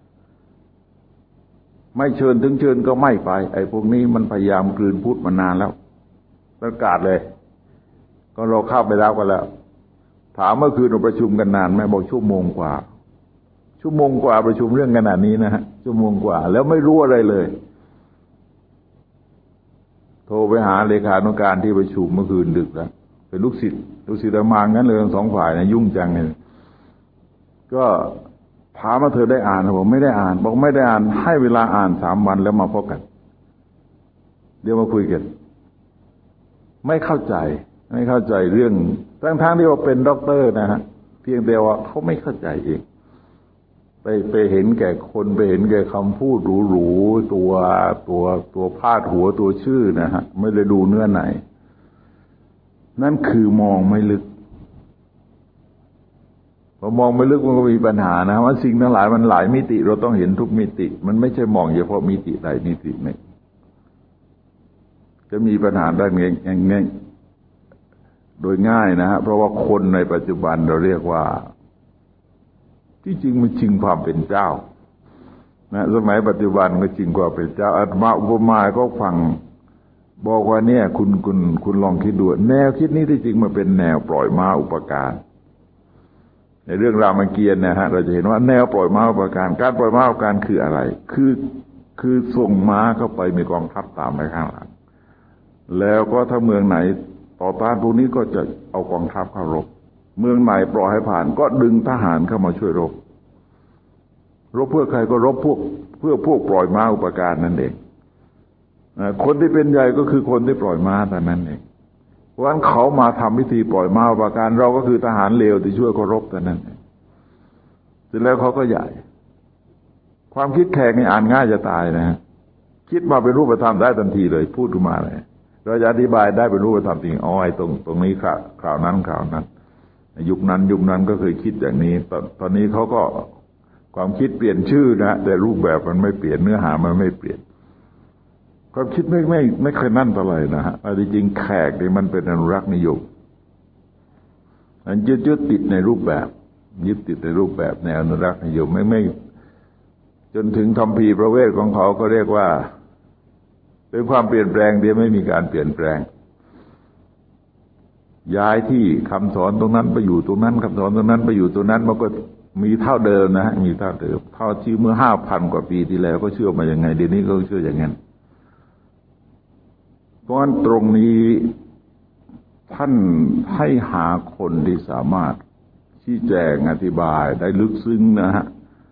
ไม่เชิญถึงเชิญก็ไม่ไปไอ้พวกนี้มันพยายามกลืนพุทธมานานแล้วประกาศเลยก็เราเข้าไปแล้วกันแล้วถามเมื่อคืนเราประชุมกันนานไหมบอกชั่วโมงกว่าประชุมเรื่องขนาดนี้นะฮะชั่วโมงกว่าแล้วไม่รู้อะไรเลยโทรไปหาเลขานุการที่ประชุมเมื่อคืนดึกแล้วเป็นลูกศิษย์มางั้นเลยทั้งสองฝ่ายนะยุ่งจังเลยก็ถามว่าเธอได้อ่านผมไม่ได้อ่านบอกไม่ได้อ่านให้เวลาอ่าน3 วันแล้วมาพบกันเดี๋ยวมาคุยกันไม่เข้าใจเรื่องทั้งที่ว่าเป็นด็อกเตอร์นะฮะเพียงแต่ว่าเขาไม่เข้าใจเองไปเห็นแก่คนไปเห็นแก่คำพูดหรูๆตัวพาดหัวตัวชื่อนะฮะไม่ได้ดูเนื้อในนั่นคือมองไม่ลึกพอมองไม่ลึกมันก็มีปัญหานะว่าสิ่งทั้งหลายมันหลายมิติเราต้องเห็นทุกมิติมันไม่ใช่มองเฉพาะมิติใดมิติหนึ่งจะมีปัญหาได้ง่ายโดยง่ายนะฮะเพราะว่าคนในปัจจุบันเราเรียกว่าที่จริงมันชิงความเป็นเจ้านะสมัยปัจจุบันก็ชิงความเป็นเจ้าอาตมาอุปมาก็ฟังบอกว่าเนี่ยคุณลองคิดดูแนวคิดนี้ที่จริงมันเป็นแนวปล่อยม้าอุปการในเรื่องรามเกียรติ์นะฮะเราจะเห็นว่าแนวปล่อยม้าอุปการการปล่อยม้าอุปการคืออะไรคือส่งม้าเข้าไปมีกองทัพตามไปข้างหลังแล้วก็ถ้าเมืองไหนต่อต้านพวกนี้ก็จะเอากองทัพเข้ารบเมืองไหนปล่อยให้ผ่านก็ดึงทหารเข้ามาช่วยรบเพื่อใครก็รบเพื่อพวกปล่อยม้าอุปการนั่นเองคนที่เป็นใหญ่ก็คือคนที่ปล่อยม้าแต่นั้นเองเพราะฉะนั้นเขามาทำพิธีปล่อยม้าอุปการเราก็คือทหารเลวที่ช่วยเขารบแต่นั้นเองเสร็จแล้วเขาก็ใหญ่ความคิดแขกนี่อ่านง่ายจะตายนะฮะคิดมาเป็นรูปธรรมได้ทันทีเลยพูดขึ้นมาเลยเราจะอธิบายได้เป็นรูปธรรมจริงอ๋อไอ้ตรงนี้ข่าวนั้นยุคนั้นก็เคยคิดอย่างนี้ตอนนี้เขาก็ความคิดเปลี่ยนชื่อนะแต่รูปแบบมันไม่เปลี่ยนเนื้อหามันไม่เปลี่ยนความคิดไม่เคยนั่นเท่าไหร่นะฮะจริงแขกนี่มันเป็นอนุรักษ์นิยมมันยึดติดในรูปแบบในอนุรักษ์นิยมไม่จนถึงคัมภีร์ประเวทของเขาก็เรียกว่าเป็นความเปลี่ยนแปลงเดียวไม่มีการเปลี่ยนแปลงย้ายที่คำสอนตรงนั้นไปอยู่ตรงนั้นคำสอนตรงนั้นไปอยู่ตรงนั้นมันก็มีเท่าเดิมนะมีเท่าเดิมเท่าที่เมื่อ 5,000 กว่าปีที่แล้วก็เชื่อมาอย่างไงเดี๋ยวนี้ก็เชื่ออย่างนั้นเพราะฉะนั้นตรงนี้ท่านให้หาคนที่สามารถชี้แจงอธิบายได้ลึกซึ้งนะฮะ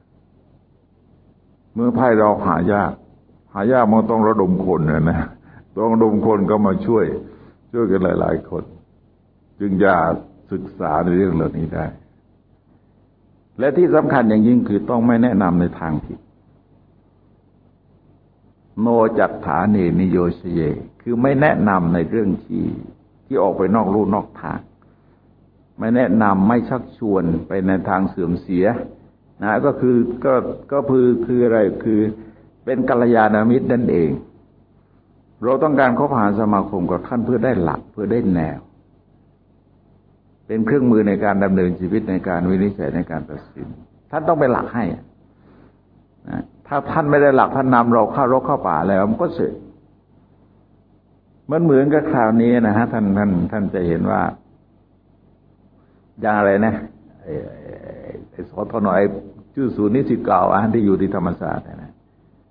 เมื่อไพ่เราหายากมันต้องระดมคนนะต้องระดมคนก็มาช่วยกันหลายๆคนจึงจะศึกษาในเรื่องเหล่านี้ได้และที่สำคัญอย่างยิ่งคือต้องไม่แนะนำในทางผิดโนจัตถาเนนิโยชเยคือไม่แนะนำในเรื่องที่ออกไปนอกลู่นอกทางไม่แนะนำไม่ชักชวนไปในทางเสื่อมเสียนะก็คืออะไรคือเป็นกัลยาณมิตรนั่นเองเราต้องการคบหาสมาคมกับท่านเพื่อได้หลักเพื่อได้แนวเป็นเครื่องมือในการดำเนินชีวิตในการวินิจฉัยในการตัดสินท่านต้องเป็นหลักให้นะถ้าท่านไม่ได้หลักท่านนำเราเข้ารกเข้าป่าแล้วมันก็เสียมันเหมือนกับคราวนี้นะฮะท่านจะเห็นว่าอย่างอะไรนะไอ้สทน.ชื่อศูนย์นิสิตเก่าที่อยู่ที่ธรรมศาสตร์นะ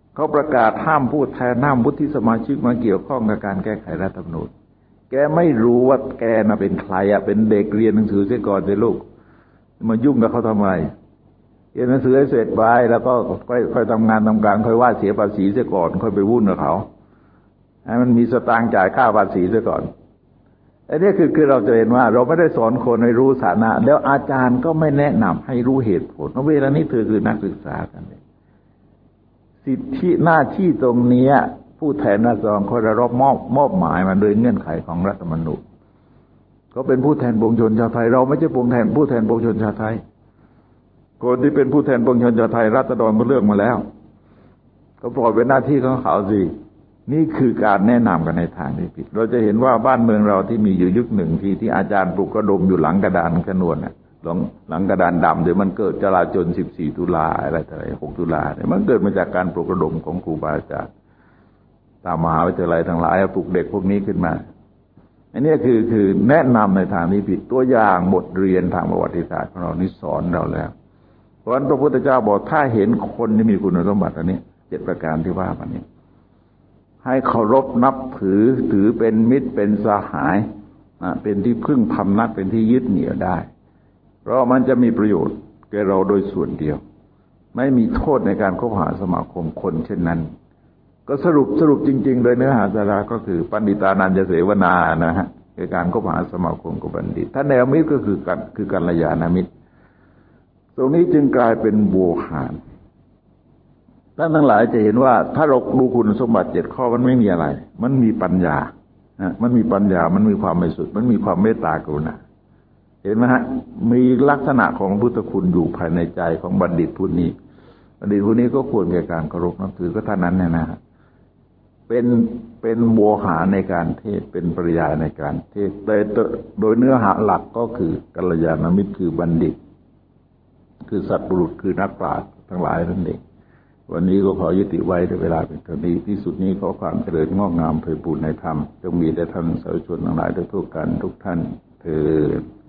เขาประกาศห้ามพูดแทนห้ามวุฒิสมาชิกมาเกี่ยวข้องกับการแก้ไขรัฐธรรมนูญแกไม่รู้ว่าแกน่ะเป็นใครเป็นเด็กเรียนหนังสือเสียก่อนสิลูกมายุ่งกับเขาทำไมเรียนหนังสือให้เสร็จไปแล้วก็ค่อยทำงานทำการค่อยว่าเสียภาษีเสียก่อนค่อยไปวุ่นกับเขาให้มันมีสตางค์จ่ายค่าภาษีเสียก่อนอันนี้คือเราจะเห็นว่าเราไม่ได้สอนคนให้รู้ฐานะแล้วอาจารย์ก็ไม่แนะนำให้รู้เหตุผลเพราะเวลานี้เธอคือนักศึกษากันเองสิทธิหน้าที่ตรงนี้ผู้แทนราษฎรเขาได้รับมอบหมายมาโดยเงื่อนไขของรัฐธรรมนูญเขาเป็นผู้แทนปวงชนชาวไทยเราไม่ใช่ผู้แทนปวงชนชาวไทยคนที่เป็นผู้แทนปวงชนชาวไทยรัฐธรรมนูญก็เลือกมาแล้วก็ปล่อยเป็นหน้าที่ของเขาสินี่คือการแนะนำกันในทางที่ผิดเราจะเห็นว่าบ้านเมืองเราที่มีอยู่ยุคหนึ่งที่อาจารย์ปลุกระดมอยู่หลังกระดานขนวนหลังกระดานดำเดี๋ยวมันเกิดจลาจล14 ตุลาอะไรต่ออะไร6 ตุลาเนี่ยมันเกิดมาจากการปลุกระดมของครูบาอาจารย์ตามมหาวิทยาลัยทั้งหลายปลุกเด็กพวกนี้ขึ้นมาอันนี้คือแนะนำในทางที่ผิดตัวอย่างบทเรียนทางประวัติศาสตร์ของเรานี่สอนเราแล้วเพราะฉะนั้นพระพุทธเจ้าบอกถ้าเห็นคนที่มีคุณสมบัติอันนี้7 ประการที่ว่ามานี้ให้เคารพนับถือเป็นมิตรเป็นสหายเป็นที่พึ่งพำนักเป็นที่ยึดเหนี่ยวได้เพราะมันจะมีประโยชน์แก่เราโดยส่วนเดียวไม่มีโทษในการคบหาสมาคมคนเช่นนั้นก็สรุปจริงๆโดยเนื้อหาสาระก็คือปัณฑิตานันจะเสวนานะฮะในการคบหาสมาคมกับบัณฑิตถ้าแนวมิตรก็คือกัลยาณมิตรตรงนี้จึงกลายเป็นโวหารท่านทั้งหลายจะเห็นว่าถ้าเราดูคุณสมบัติ7 ข้อมันไม่มีอะไรมันมีปัญญามันมีปัญญามันมีความบริสุทธิ์มันมีความเมตตากรุณาเห็นไหมฮะมีลักษณะของพุทธคุณอยู่ภายในใจของบัณฑิตผู้นี้บัณฑิตผู้นี้ก็ควรแก่การเคารพนับถือก็เท่านั้นนะฮะเป็นโวหารในการเทศเป็นปริยายในการเทศโดยเนื้อหาหลักก็คือกัลยาณมิตรคือบัณฑิตคือสัตบุรุษคือนักปราชญ์ทั้งหลายนั่นเองวันนี้ก็ขอยุติไว้ด้วยเวลาเป็นเท่านี้ที่สุดนี้ขอความเจริญงอกงามไพบูลย์ในธรรมจงมีแด่ท่านสาธุชนทั้งหลายทุกกันทุกท่านเทอญ